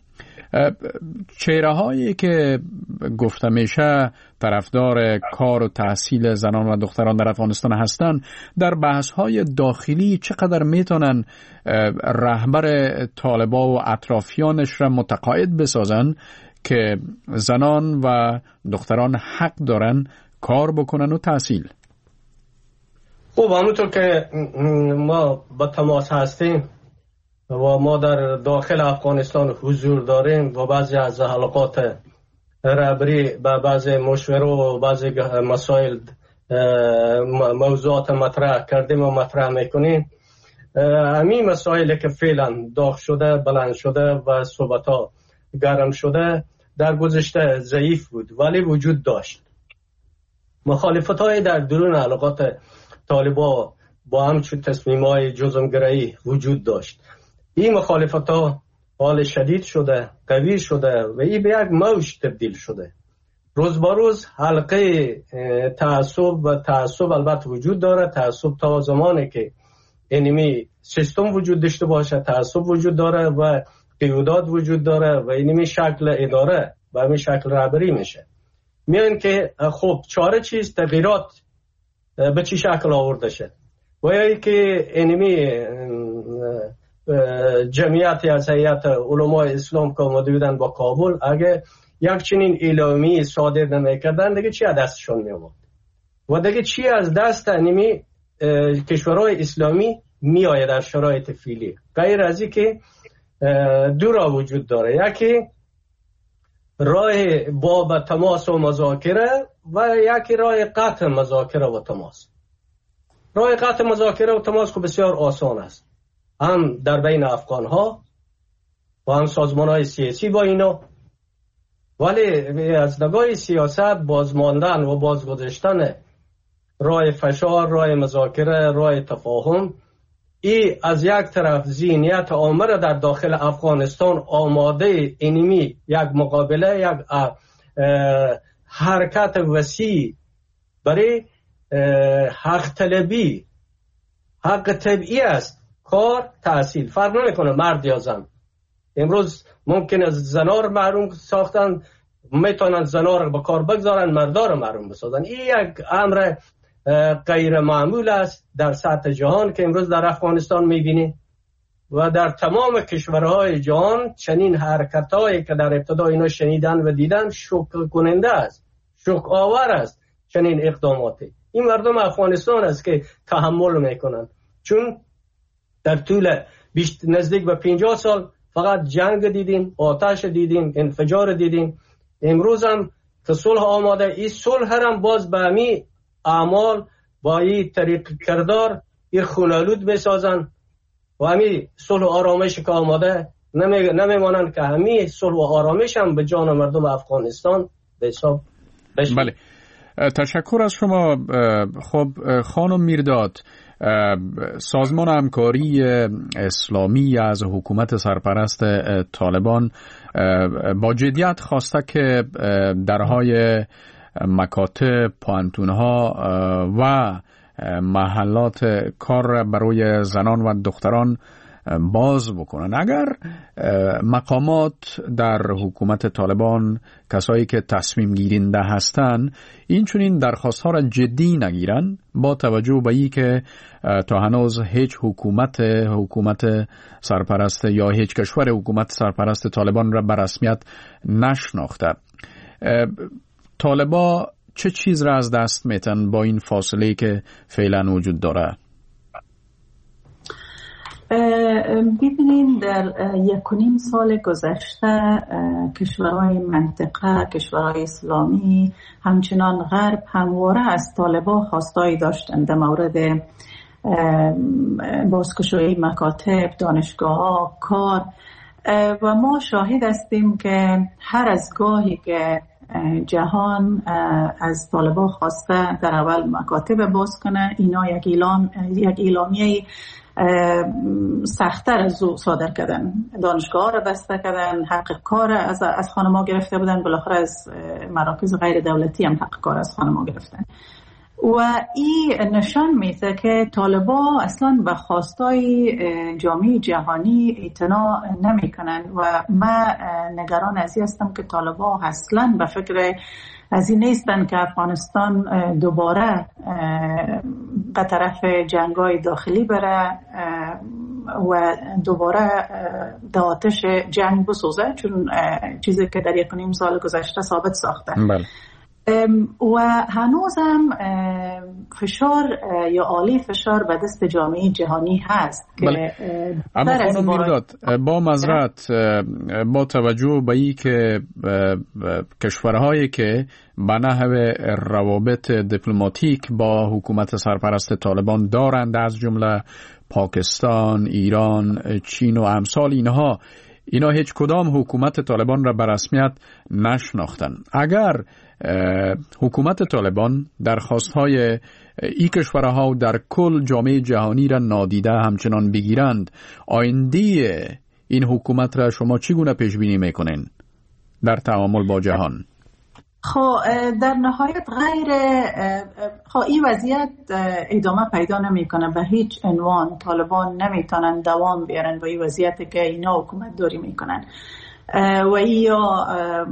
چهره هایی که گفته میشه طرفدار کار و تحصیل زنان و دختران در افغانستان هستند، در بحث های داخلی چقدر میتونن رهبر طالبان و اطرافیانش را متقاعد بسازن که زنان و دختران حق دارن کار بکنن و تحصیل؟ خب همونطور که ما با تماس هستیم و ما در داخل افغانستان حضور داریم و بعضی از حلقات رهبری به بعضی مشوره و بعضی مسائل موضوعات مطرح کردیم و مطرح میکنیم. همین مسائلی که فعلا داغ شده، بلند شده و صحبت ها گرم شده در گذشته ضعیف بود ولی وجود داشت. مخالفت های در درون حلقات طالبان با همچون تصمیم های جزمگرایی وجود داشت. این مخالفت ها حال شدید شده، قوی شده و این به یک موج تبدیل شده. روز با روز حلقه تعصب و تعصب البته وجود داره. تعصب تا زمانی که اینمی سیستم وجود داشته باشه تعصب وجود داره و قیودات وجود داره و اینمی شکل اداره و همین شکل رهبری میشه. میان که خب چاره چیز تغییرات به چی شکل آورده شد و یا که اینمی جمعیتی از هیئت علمای اسلام که آمده بودن با کابل اگه یک چنین اعلامی صادر نمیکردن دیگه چی از دستشون می آمد و دیگه چی از دست اینمی کشورهای اسلامی می آید در شرایط فعلی. غیر از این که دو راه وجود داره، یکی راه باب تماس و مذاکره و یکی راه قطع مذاکره و تماس. راه قطع مذاکره و تماس که بسیار آسان است، هم در بین افغان ها و هم سازمان های سیاسی با اینا، ولی از نگاه سیاست بازماندن و بازگذاشتن راه فشار، راه مذاکره، راه تفاهم، ای از یک طرف ذهنیت عامه را در داخل افغانستان آماده اینمی یک مقابله، یک حرکت وسیع برای حق طلبی، حق طبیعی است. کار تحصیل فرق نمیکنه مرد یا زن. امروز ممکن است زنا رو محروم ساختن، میتونن زنا رو به کار بگذارن، مردا رو محروم بسازن. این یک امر غیر معمول است در سطح جهان که امروز در افغانستان میبینی و در تمام کشورهای جهان. چنین حرکتایی که در ابتدا اینا شنیدن و دیدن شوک کننده است، شوک آور است. چنین اقداماتی این مردم افغانستان است که تحمل میکنن، چون در طول بیشتر نزدیک به پنجاه سال فقط جنگ دیدیم، آتش دیدیم، انفجار دیدیم. امروز هم که صلح آماده، این صلح هم باز به همی اعمال با این طریق کردار این خونالود بسازن و همی صلح و آرامش که آماده نمیمانند که همی صلح و آرامش هم به جان مردم افغانستان به حساب بشه. بله، تشکر از شما. خب خانم میرداد، سازمان همکاری اسلامی از حکومت سرپرست طالبان با جدیت خواسته که درهای مکاتب، پوانتونها و محلات کار برای زنان و دختران باز بکنن. اگر مقامات در حکومت طالبان، کسایی که تصمیم گیرنده هستند، این چنین درخواست ها را جدی نگیرن، با توجه به این که تا هنوز هیچ حکومت حکومت سرپرست یا هیچ کشور حکومت سرپرست طالبان را به رسمیت نشناخته، طالبا چه چیز را از دست میتن با این فاصله که فعلا وجود داره؟ ببینید در یک و نیم سال گذشته کشورهای منطقه، کشورهای اسلامی همچنان غرب همواره از طالبان خواستایی داشتند در مورد بازگشایی مکاتب، دانشگاه، کار، و ما شاهد هستیم که هر از گاهی که جهان از طالبان خواسته در اول مکاتب باز کنه، اینا یک اعلام یک اعلامیه سخت‌تر از او صادر کردن، دانشگاه را بسته کردن، حق کار از از خانم‌ها گرفته بودن، بالاخره از مراکز غیر دولتی هم حق کار از خانم‌ها گرفتن. و این نشان میده که طالبان اصلا به خواستای جامعه جهانی اعتنا نمیکنن و من نگران از این هستم که طالبان اصلا به فکر از این نیستن که افغانستان دوباره به طرف جنگای داخلی بره و دوباره در آتش جنگ بسوزه، چون چیزی که در یک و نیم سال گذشته ثابت ساخته. بله. و هنوز هم فشار یا عالی فشار به دست جامعه جهانی هست که بله. اما خانم میرداد با معذرت با توجه به این که کشورهایی که به نحو روابط دیپلماتیک با حکومت سرپرست طالبان دارند، از جمله پاکستان، ایران، چین و امثال اینها، اینا هیچ کدام حکومت طالبان را به رسمیت نشناختن. اگر حکومت طالبان درخواست‌های این کشورها و در کل جامعه جهانی را نادیده همچنان بگیرند، آینده این حکومت را شما چگونه پیش بینی میکنین در تعامل با جهان؟ خب در نهایت غیر خب این وضعیت ادامه پیدا نمیکنه، به هیچ عنوان طالبان نمیتونن دوام بیارن با این وضعیتی که اینا حکومت داری میکنن. و یا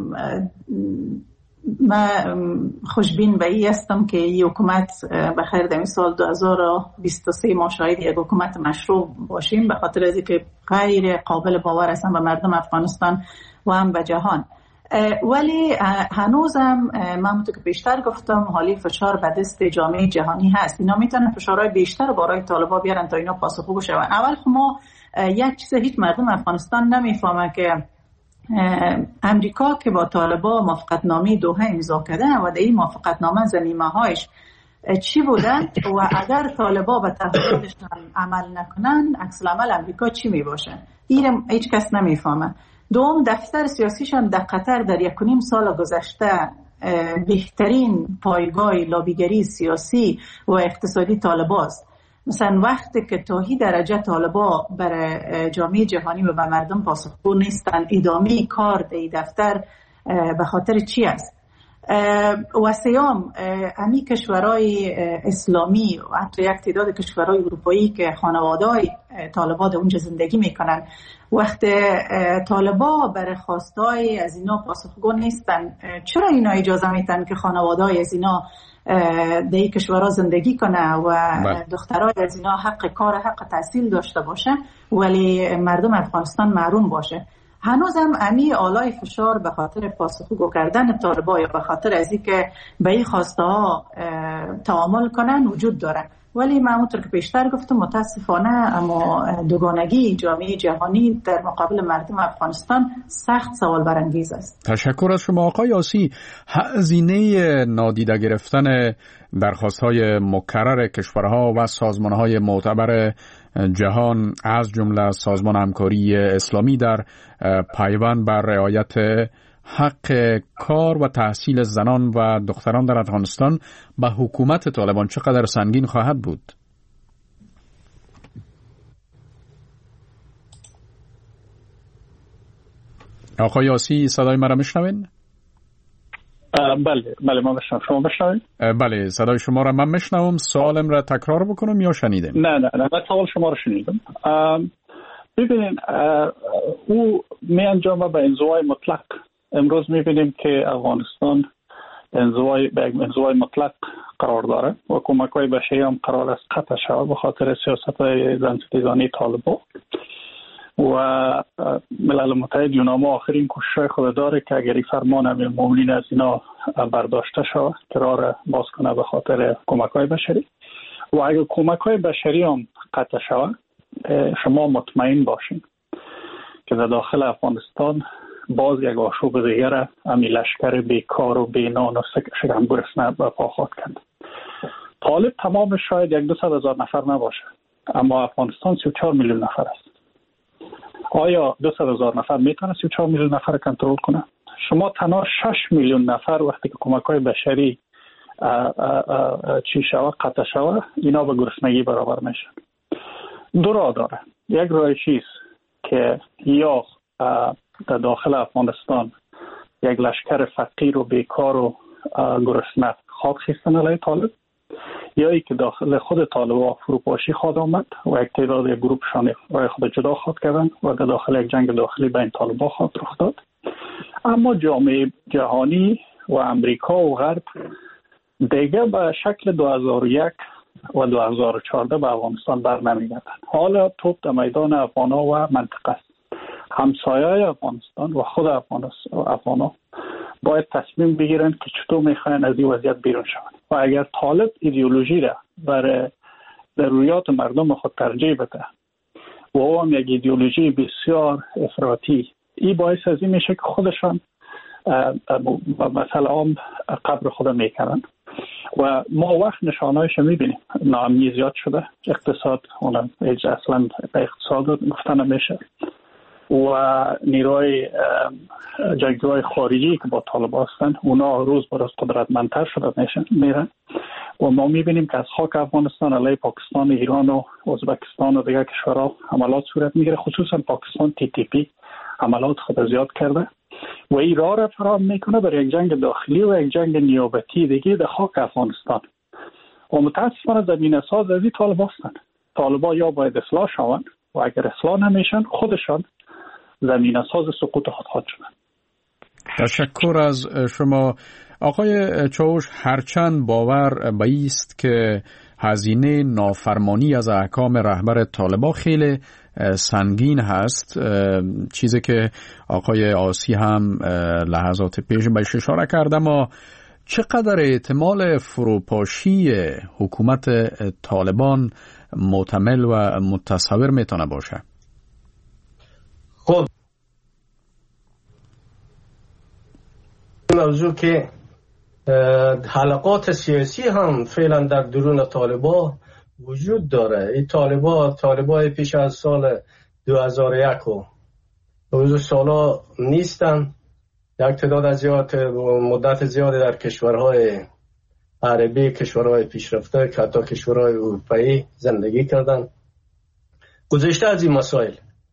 من خوشبین به این هستم که این حکومت بخیر در سال دو هزار و بیست و سه ما شاید یک حکومت مشروع باشیم، به خاطر از اینکه غیر قابل باور هستم به مردم افغانستان و هم به جهان. ولی هنوزم من همونطور که بیشتر گفتم حالی فشار به دست جامعه جهانی هست. اینا میتونن فشارهای بیشتر برای طالبان بیارن تا اینا پاسخگو بشن. اول خب ما یک چیز هیچ مردم افغانستان نمیفهمه که امریکا که با طالبان موافقتنامه دوحه امضا کرده و در این موافقتنامه ضمیمه‌هایش چی بودن و اگر طالبان به تعهداتشون عمل نکنن عکس العمل امریکا چی میباشه، این هیچ کس نمیفهمه. دوم، دفتر سیاسیشان در قطر در یک و نیم سال گذشته بهترین پایگاه لابیگری سیاسی و اقتصادی طالبان است. مثلا وقتی که تا هی درجه طالبان برای جامعه جهانی و به مردم پاسخگو نیستن، ادامه کار در این دفتر به خاطر چی است؟ و سیام، امی کشورهای اسلامی و حتی یک تعداد کشورهای اروپایی که خانواده‌های طالبان اونجا زندگی میکنن، وقتی طالبان برای خواستای از اینا پاسخگو نیستن، چرا اینا اجازه میتن که خانواده‌های از اینا در این کشورها زندگی کنه و دخترای از اینا حق کار، حق تحصیل داشته باشه ولی مردم افغانستان محروم باشه؟ هنوزم امی آلای فشار به خاطر پاسخگو کردن طالبان یا به خاطر از اینکه به این خواسته ها تعامل کنن وجود داره. ولی من همونطور که بیشتر گفتم متاسفانه اما دوگانگی جامعه جهانی در مقابل مردم افغانستان سخت سوال برانگیز است. تشکر از شما آقای یاسی. هزینه نادیده گرفتن درخواست‌های مکرر کشورها و سازمان‌های معتبر جهان از جمله سازمان همکاری اسلامی در پیوند بر رعایت حق کار و تحصیل زنان و دختران در افغانستان به حکومت طالبان چقدر سنگین خواهد بود؟ آقای یاسی صدای مرا میشنوین؟ بله بله ما میشنوم. شما میشنوید؟ بله صدای شما را من میشنوم. سوالم را تکرار بکنم یا شنیدم؟ نه نه نه من سوال شما را شنیدم. ببینین او می انجامه به انزوای مطلق. امروز میبینیم که افغانستان انزوای به انزوای مطلق قرار داره و کمک‌های بشری هم قرار است قطع شود به خاطر سیاست‌های زنستیزانی طالبان. و ملل متحد یوناما آخرین کوشش خود داره که اگر فرمان امیرالمومنین از اینا برداشته شود قرار باز کنه به خاطر کمک‌های بشری. و اگر کمک‌های بشری هم قطع شود شما مطمئن باشین که در داخل افغانستان باز یک آشوب دیگر امی لشکر بیکار و بینان و شکم گرسنه برپا خواهد کرد. طالب تمام شاید یک دوصد هزار نفر نباشه، اما افغانستان سی و چهار میلیون نفر است. آیا دوصد هزار نفر میتونه سی و چهار میلیون نفر کنترل کنه؟ شما تنها شش میلیون نفر وقتی که کمک‌های بشری اه اه اه چی شود قطع شود اینا به گرسنگی برابر میشن. دو راه داره. یک راه چیست که یا در داخل افغانستان یک لشکر فقیر و بیکار و گرسنه خاک خیستن علیه طالب، یا ای که داخل خود طالب فروپاشی خواهد آمد و یک تعداد گروپشان رای خود جدا خواهد کردن و در داخل یک جنگ داخلی بین طالبان خواهد رخ داد. اما جامعه جهانی و امریکا و غرب دیگه به شکل دو هزار و یک و دو هزار و چهارده به افغانستان بر نمیگردن. حالا توپ در میدان افغانا و منطقه است. همسایه افغانستان و خود افغانا باید تصمیم بگیرن که چطور میخواین از این وضعیت بیرون شون. و اگر طالب ایدئولوژی را برای ضروریات مردم خود ترجیح بده و او هم یک ایدئولوژی بسیار افراطی، این باعث از این میشه که خودشان مثلا هم قبر خود میکنن و ما وقت نشانهایش میبینیم. ناامنی زیاد شده، اقتصاد اونم اصلا به اقتصاد گفتن نمیشه و نیروی جنگجوهای خارجی که با طالبان هستن اونا روز به روز قدرتمندتر شده میرن و ما میبینیم که از خاک افغانستان علیه پاکستان، ایران و ازبکستان و دیگر کشورها حملات صورت میگیره. خصوصا پاکستان تی تی پی حملات خود زیاد کرده و این راه را فراهم میکنه برای یک جنگ داخلی و یک جنگ نیابتی دیگه در خاک افغانستان. و متاسفانه زمینه ساز از این طالبان هستن. طالبان یا باید اصلاح شوند و اگر اصلاح نمیشن خودشان زمینه ساز سقوط خود خواهد شدن. تشکر از شما آقای چاوش. هرچند باور بایست که هزینه نافرمانی از احکام رهبر طالبان خیلی سنگین هست، چیزی که آقای آسی هم لحظات پیش بهش اشاره کرد، اما چقدر احتمال فروپاشی حکومت طالبان محتمل و متصور میتونه باشه؟ خب موضوع که حلقات سیاسی هم فعلا در درون طالبان وجود داره. این طالبان طالبان پیش از سال دو هزار و یک و روز سالا نیستن. یک تعداد از زیاد مدت زیادی در کشورهای عربی، کشورهای پیشرفته که حتی کشورهای اروپایی زندگی کردن. گذشته از این مسائل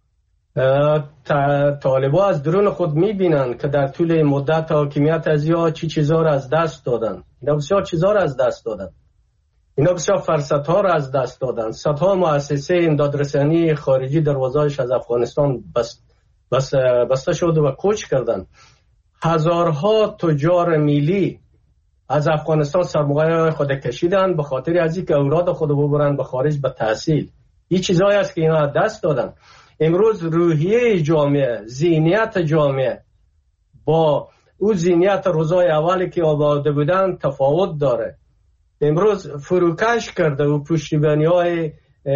طالبان از درون خود میبینن که در طول مدت حاکمیت از یا چی چیزا را از دست دادن. اینا بسیار چیزا را از دست دادن. اینا بسیار فرصت ها را از دست دادن. صدها مؤسسه امدادرسانی خارجی دروازه‌اش از افغانستان بست بس بسته شد و کوچ کردن. هزارها تجار میلی از افغانستان سرمایه خود کشیدن به خاطر از اینکه اولاد خود ببرن به خارج به تحصیل. این چیزایی است که اینا از دست دادن. امروز روحیه جامعه، ذهنیت جامعه با او ذهنیت روزای اولی که آباده بودن تفاوت داره. امروز فروکش کرده و پشتیبانی های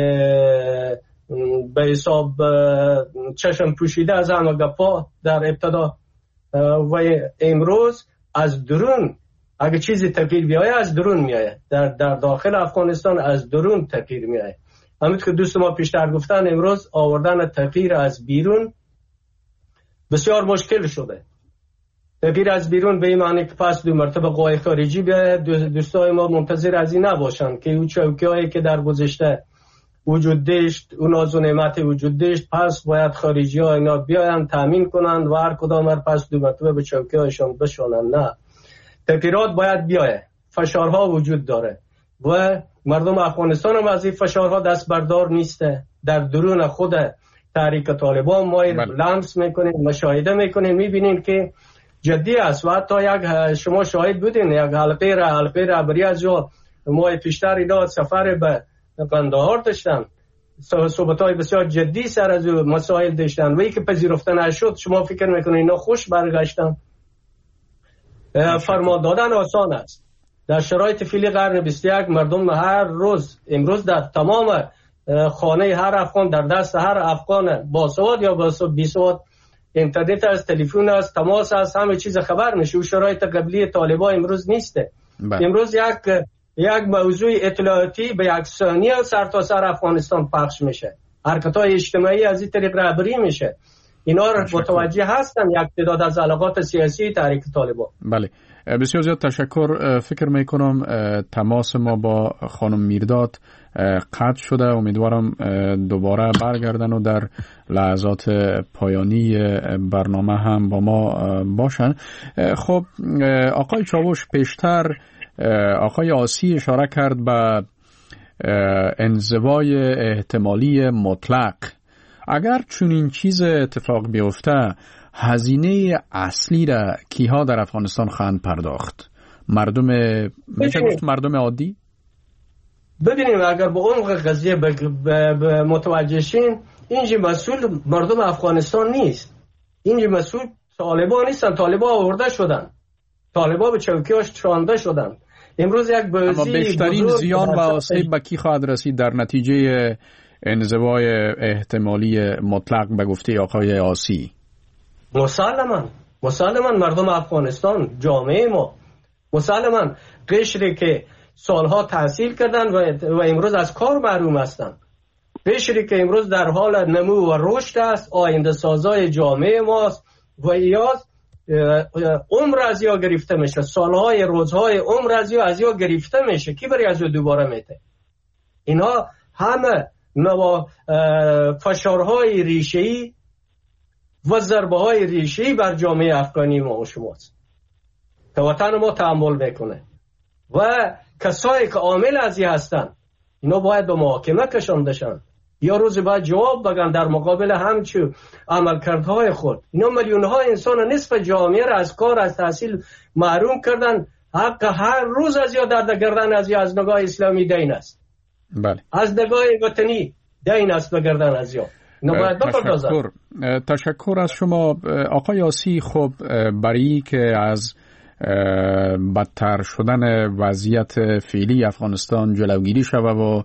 به حساب چشم پوشیده از همه گپا در ابتدا و امروز از درون اگه چیزی تغییر بیایه از درون میایه. در, در داخل افغانستان از درون تغییر میایه. همونطور که دوست ما پیشتر گفتن امروز آوردن تغییر از بیرون بسیار مشکل شده. تغییر از بیرون به این معنی که پس دو مرتبه قوای خارجی بیاید. دوستای ما منتظر از این نباشن که اون چوکی‌هایی که در گذشته وجود داشت، اون ناز و نعمت وجود داشت، پس باید خارجی ها اینا بیاین تامین کنند و هر کدام هر پس دو مرتبه به چوکی‌هایشان بشونن. نه، تغییرات باید بیاید. فشارها وجود داره و مردم افغانستان هم از این فشارها دست بردار نیسته. در درون خود تحریک طالبان ما لمس میکنیم، مشاهده میکنیم، میبینیم که جدی است و حتی یک شما شاهد بودین یک حلقه را حلقه را بری از جو ما پیشتر اینا سفر به قندهار داشتن صحبت‌های بسیار جدی سر از مسائل داشتن و ای که پذیرفته نشد شما فکر میکنید اینا خوش برگشتن؟ فرمان دادن آسان است. در شرایط فعلی قرن بیست و یک مردم هر روز امروز در تمام خانه هر افغان، در دست هر افغان باسواد یا بیسواد اینترنت است، تلفن است، تماس است، همه چیز خبر میشه. و شرایط قبلی طالبان امروز نیسته. بله. امروز یک یک موضوع اطلاعاتی به یک ثانیه سر تا سر افغانستان پخش میشه. حرکت‌های اجتماعی از این طریق رهبری میشه. اینا رو متوجه هستن یک تعداد از علاقات سیاسی تحریک طالبان. بله، بسیار زیاد تشکر. فکر میکنم تماس ما با خانم میرداد قطع شده. امیدوارم دوباره برگردن و در لحظات پایانی برنامه هم با ما باشن. خب آقای چاوش، پیشتر آقای آسی اشاره کرد به انزوای احتمالی مطلق. اگر چنین چیز اتفاق بیفته، هزینه اصلی را کیها در افغانستان خواهند پرداخت؟ مردم میشه گفت مردم عادی؟ ببینیم اگر به عمق قضیه متوجه شین، اینجا مسئول مردم افغانستان نیست. اینجا مسئول طالبان نیستن. طالبان آورده شدن، طالبان به چوکیاش چرانده شدن. امروز یک بازی اما بیشترین زیان و آسیب به کی خواهد رسید در نتیجه انزوای احتمالی مطلق به گفته آقای آسی؟ مسلماً مسلماً مردم افغانستان، جامعه ما، مسلماً قشری که سالها تحصیل کردن و, و امروز از کار محروم هستند، قشری که امروز در حال نمو و رشد است، آینده سازای جامعه ماست و ایاز عمر از یا گرفته میشه، سالهای روزهای عمر از یا از یا گرفته میشه. کی بری از دوباره میته؟ اینا همه نوا فشارهای ریشه‌ای و ضربه‌های ریشه‌ای بر جامعه افغانی ما و شماست که وطن ما تحمل میکنه و کسایی که عامل از این هستن اینا باید به محاکمه کشانده شن یا روز بعد جواب بگن در مقابل همچون عملکردهای خود. اینا میلیون‌ها انسان، نصف جامعه را از کار، از تحصیل محروم کردن. حق هر روز از یا درد گردن از یا از نگاه اسلامی دین است. بله. از نگاه وطنی دین است به گردن از یا. تشکر. تشکر از شما آقای آسی. خب برای که از بدتر شدن وضعیت فعلی افغانستان جلوگیری شود و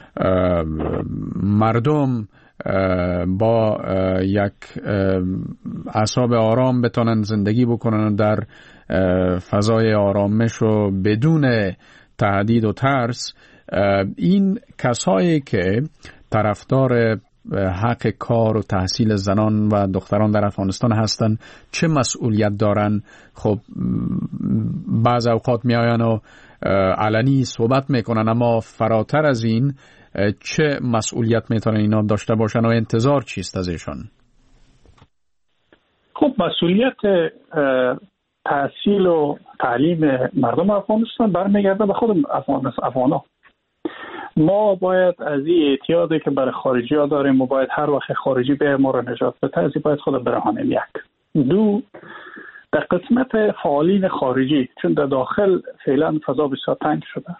مردم با یک اعصاب آرام بتونن زندگی بکنن در فضای آرامش و بدون تهدید و ترس، این کسایی که طرفدار حق کار و تحصیل زنان و دختران در افغانستان هستند چه مسئولیت دارن؟ خب بعض اوقات میآیند و علنی صحبت میکنن، اما فراتر از این چه مسئولیت میتونن اینا داشته باشن و انتظار چیست از ایشان؟ خب مسئولیت تحصیل و تعلیم مردم افغانستان برمیگرده به خود افغانا. ما باید از این اعتیادی که برای خارجی ها داریم و باید هر وقت خارجی به ما رو نجات بده از این باید خود برهانیم. یک دو، در قسمت فعالین خارجی، چون در داخل فعلا فضا بسیار تنگ شده،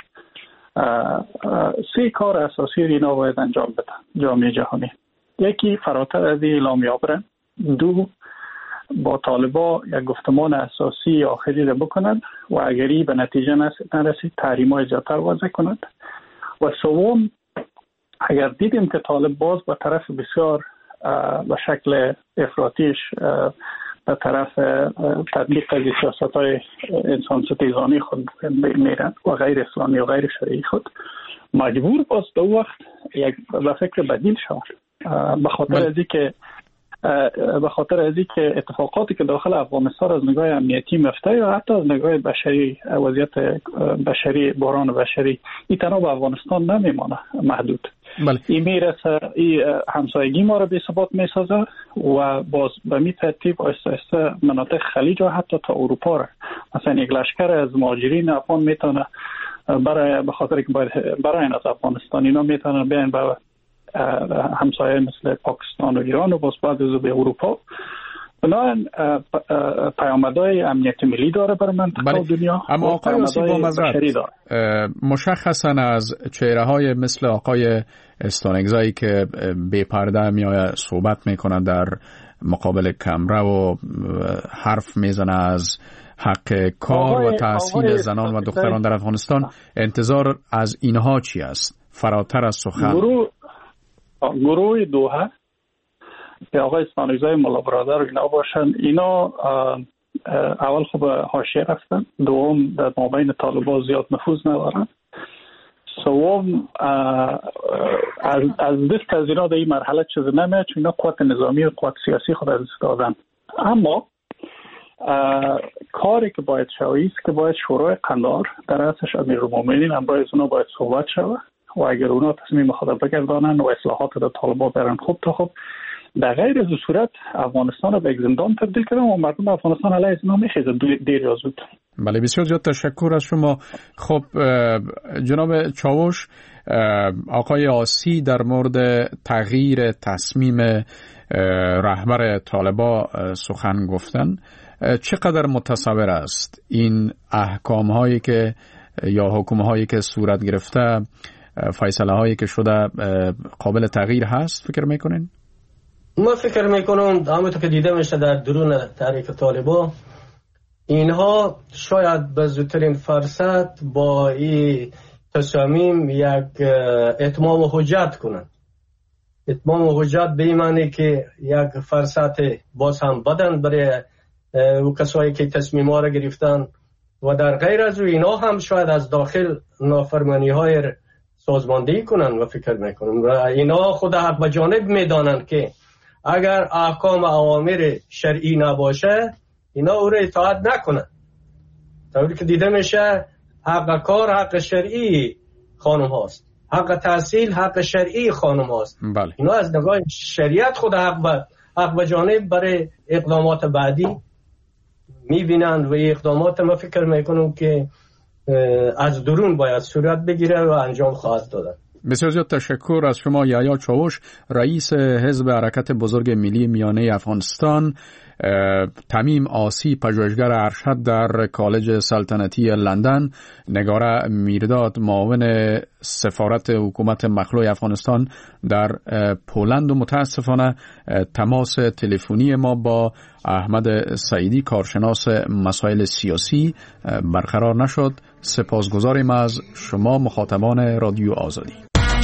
سه کار اساسی اینا باید انجام بدن جامعه جهانی. یکی فراتر از این اعلامیه برن. دو، با طالبا یک گفتمان اساسی آخری را بکنند و اگری به نتیجه نرسید تحریم‌های زیادتر وضع کنند. و سوم، اگر دیدیم که طالب باز به طرف بسیار به شکل افراطیش به طرف تطبیق از سیاست‌های انسان ستیزانی خود میرن و غیر اسلامی و غیر شرعی خود، مجبور باز دو وقت یک به فکر بدیل شود. به خاطر از اینکه به خاطر از اینکه اتفاقاتی که داخل افغانستان از نگاه امنیتی مفته یا حتی از نگاه بشری، وضعیت بشری، بحران بشری، این تنها به افغانستان نمیمانه محدود. بله. این میرسه، این همسایگی ما رو بی ثبات میسازه و باز به می ترتیب آهسته آهسته مناطق خلیج و حتی تا اروپا را، مثلا یک لشکر از مهاجرین افغان میتونه برای به خاطر که برای از افغانستان اینا میتونن بیان به همسایه مثل پاکستان و ایران و باز بعد از به اروپا. بنابراین پیامدهای امنیت ملی داره برای منطقه و دنیا. اما آقای آسی با مزرد مشخصا از چهره های مثل آقای استانگزایی که بی پرده میآید صحبت میکنه در مقابل کمره و حرف میزنه از حق کار و تحصیل زنان و دختران در افغانستان. انتظار از اینها چی است فراتر از سخن؟ گروه گروه دوحه که آقای استانگزای ملا برادر اینا باشن، اینا اول خب حاشیه رفتن، دوم در مابین طالبان زیاد نفوذ ندارن، سوم از از دست از اینا در این مرحله چیز نمیاد چون اینا قوت نظامی و قوت سیاسی خود از دست دادن. اما کاری که باید شوید که باید شورای قندهار در رأسش امیرالمومنین امروز اونا باید صحبت شود و اگر اونا تصمیم خود بگردانن و اصلاحات در طالبان برن خوب تا خوب، در غیر از صورت افغانستان رو به زندان تبدیل کردن و مردم افغانستان علیه اینا میخیزن دیر یا زود. بله بسیار زیاد تشکر از شما. خب جناب چاوش، آقای آسی در مورد تغییر تصمیم رهبر طالبان سخن گفتن. چقدر متصور است این احکام هایی که یا حکم هایی که صورت گرفته، فیصله هایی که شده قابل تغییر هست فکر میکنین؟ ما فکر میکنم همونطور که دیده میشه در درون تحریک طالبان، اینها شاید به زودترین فرصت با این تصامیم یک اتمام حجت کنند. اتمام حجت به این معنی که یک فرصت باز هم بدن برای او کسایی که تصمیم ها را گرفتن و در غیر از او اینا هم شاید از داخل نافرمانی های سازماندهی کنند و فکر میکنم و اینا خود حق به جانب میدانند که اگر احکام اوامر شرعی نباشه اینا او را اطاعت نکنند. طوری که دیده میشه حق کار حق شرعی خانم هاست، حق تحصیل حق شرعی خانم هاست. بله. اینا از نگاه شریعت خود حق به حق به جانب برای اقدامات بعدی میبینند و اقدامات ما فکر میکنم که از درون باید صورت بگیره و انجام خواهد دادن. بسیار زیاد تشکر از شما یحیی چاوش، رئیس حزب حرکت بزرگ ملی میانه افغانستان. تمیم آسی، پژوهشگر ارشد در کالج سلطنتی لندن، نگاره میرداد، معاون سفارت حکومت مخلوع افغانستان در پولند و متاسفانه تماس تلفنی ما با احمد سعیدی کارشناس مسائل سیاسی برقرار نشد. سپاسگزاریم از شما مخاطبان رادیو آزادی.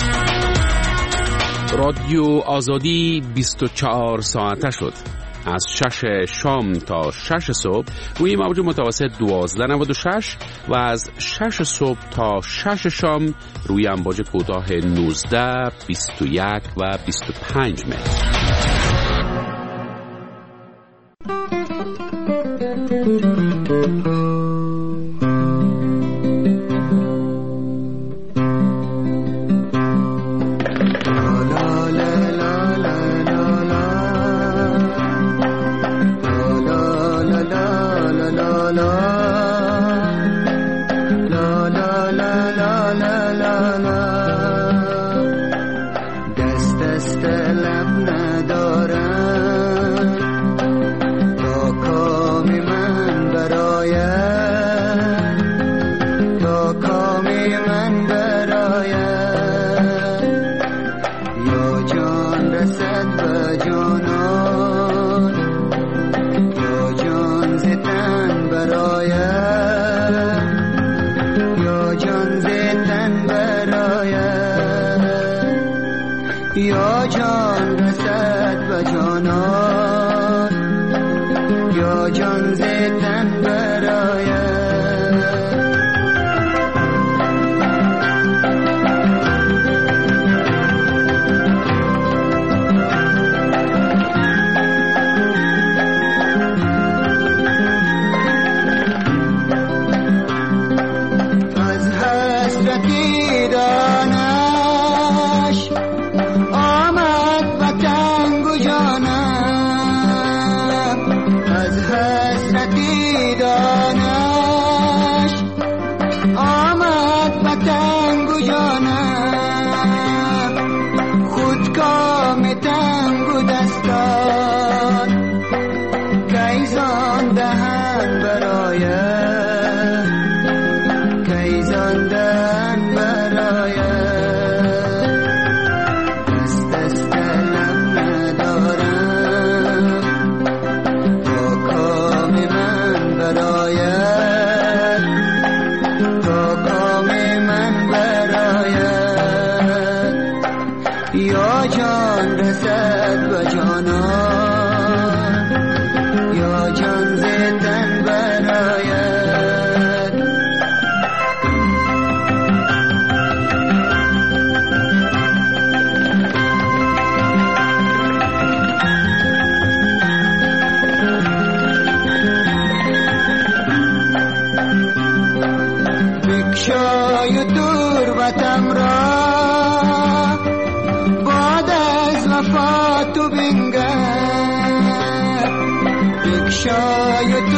رادیو آزادی بیست و چهار ساعته شد. از شش شام تا شش صبح روی موج متوسط دوازده نود و شش و از شش صبح تا شش شام روی امواج کوتاه نوزده، بیست و یک و بیست و پنج متر. آمد رسد به جانان یا جان زیتن براید بکشای دور وطن را باد از وفا تو بنگر بکشای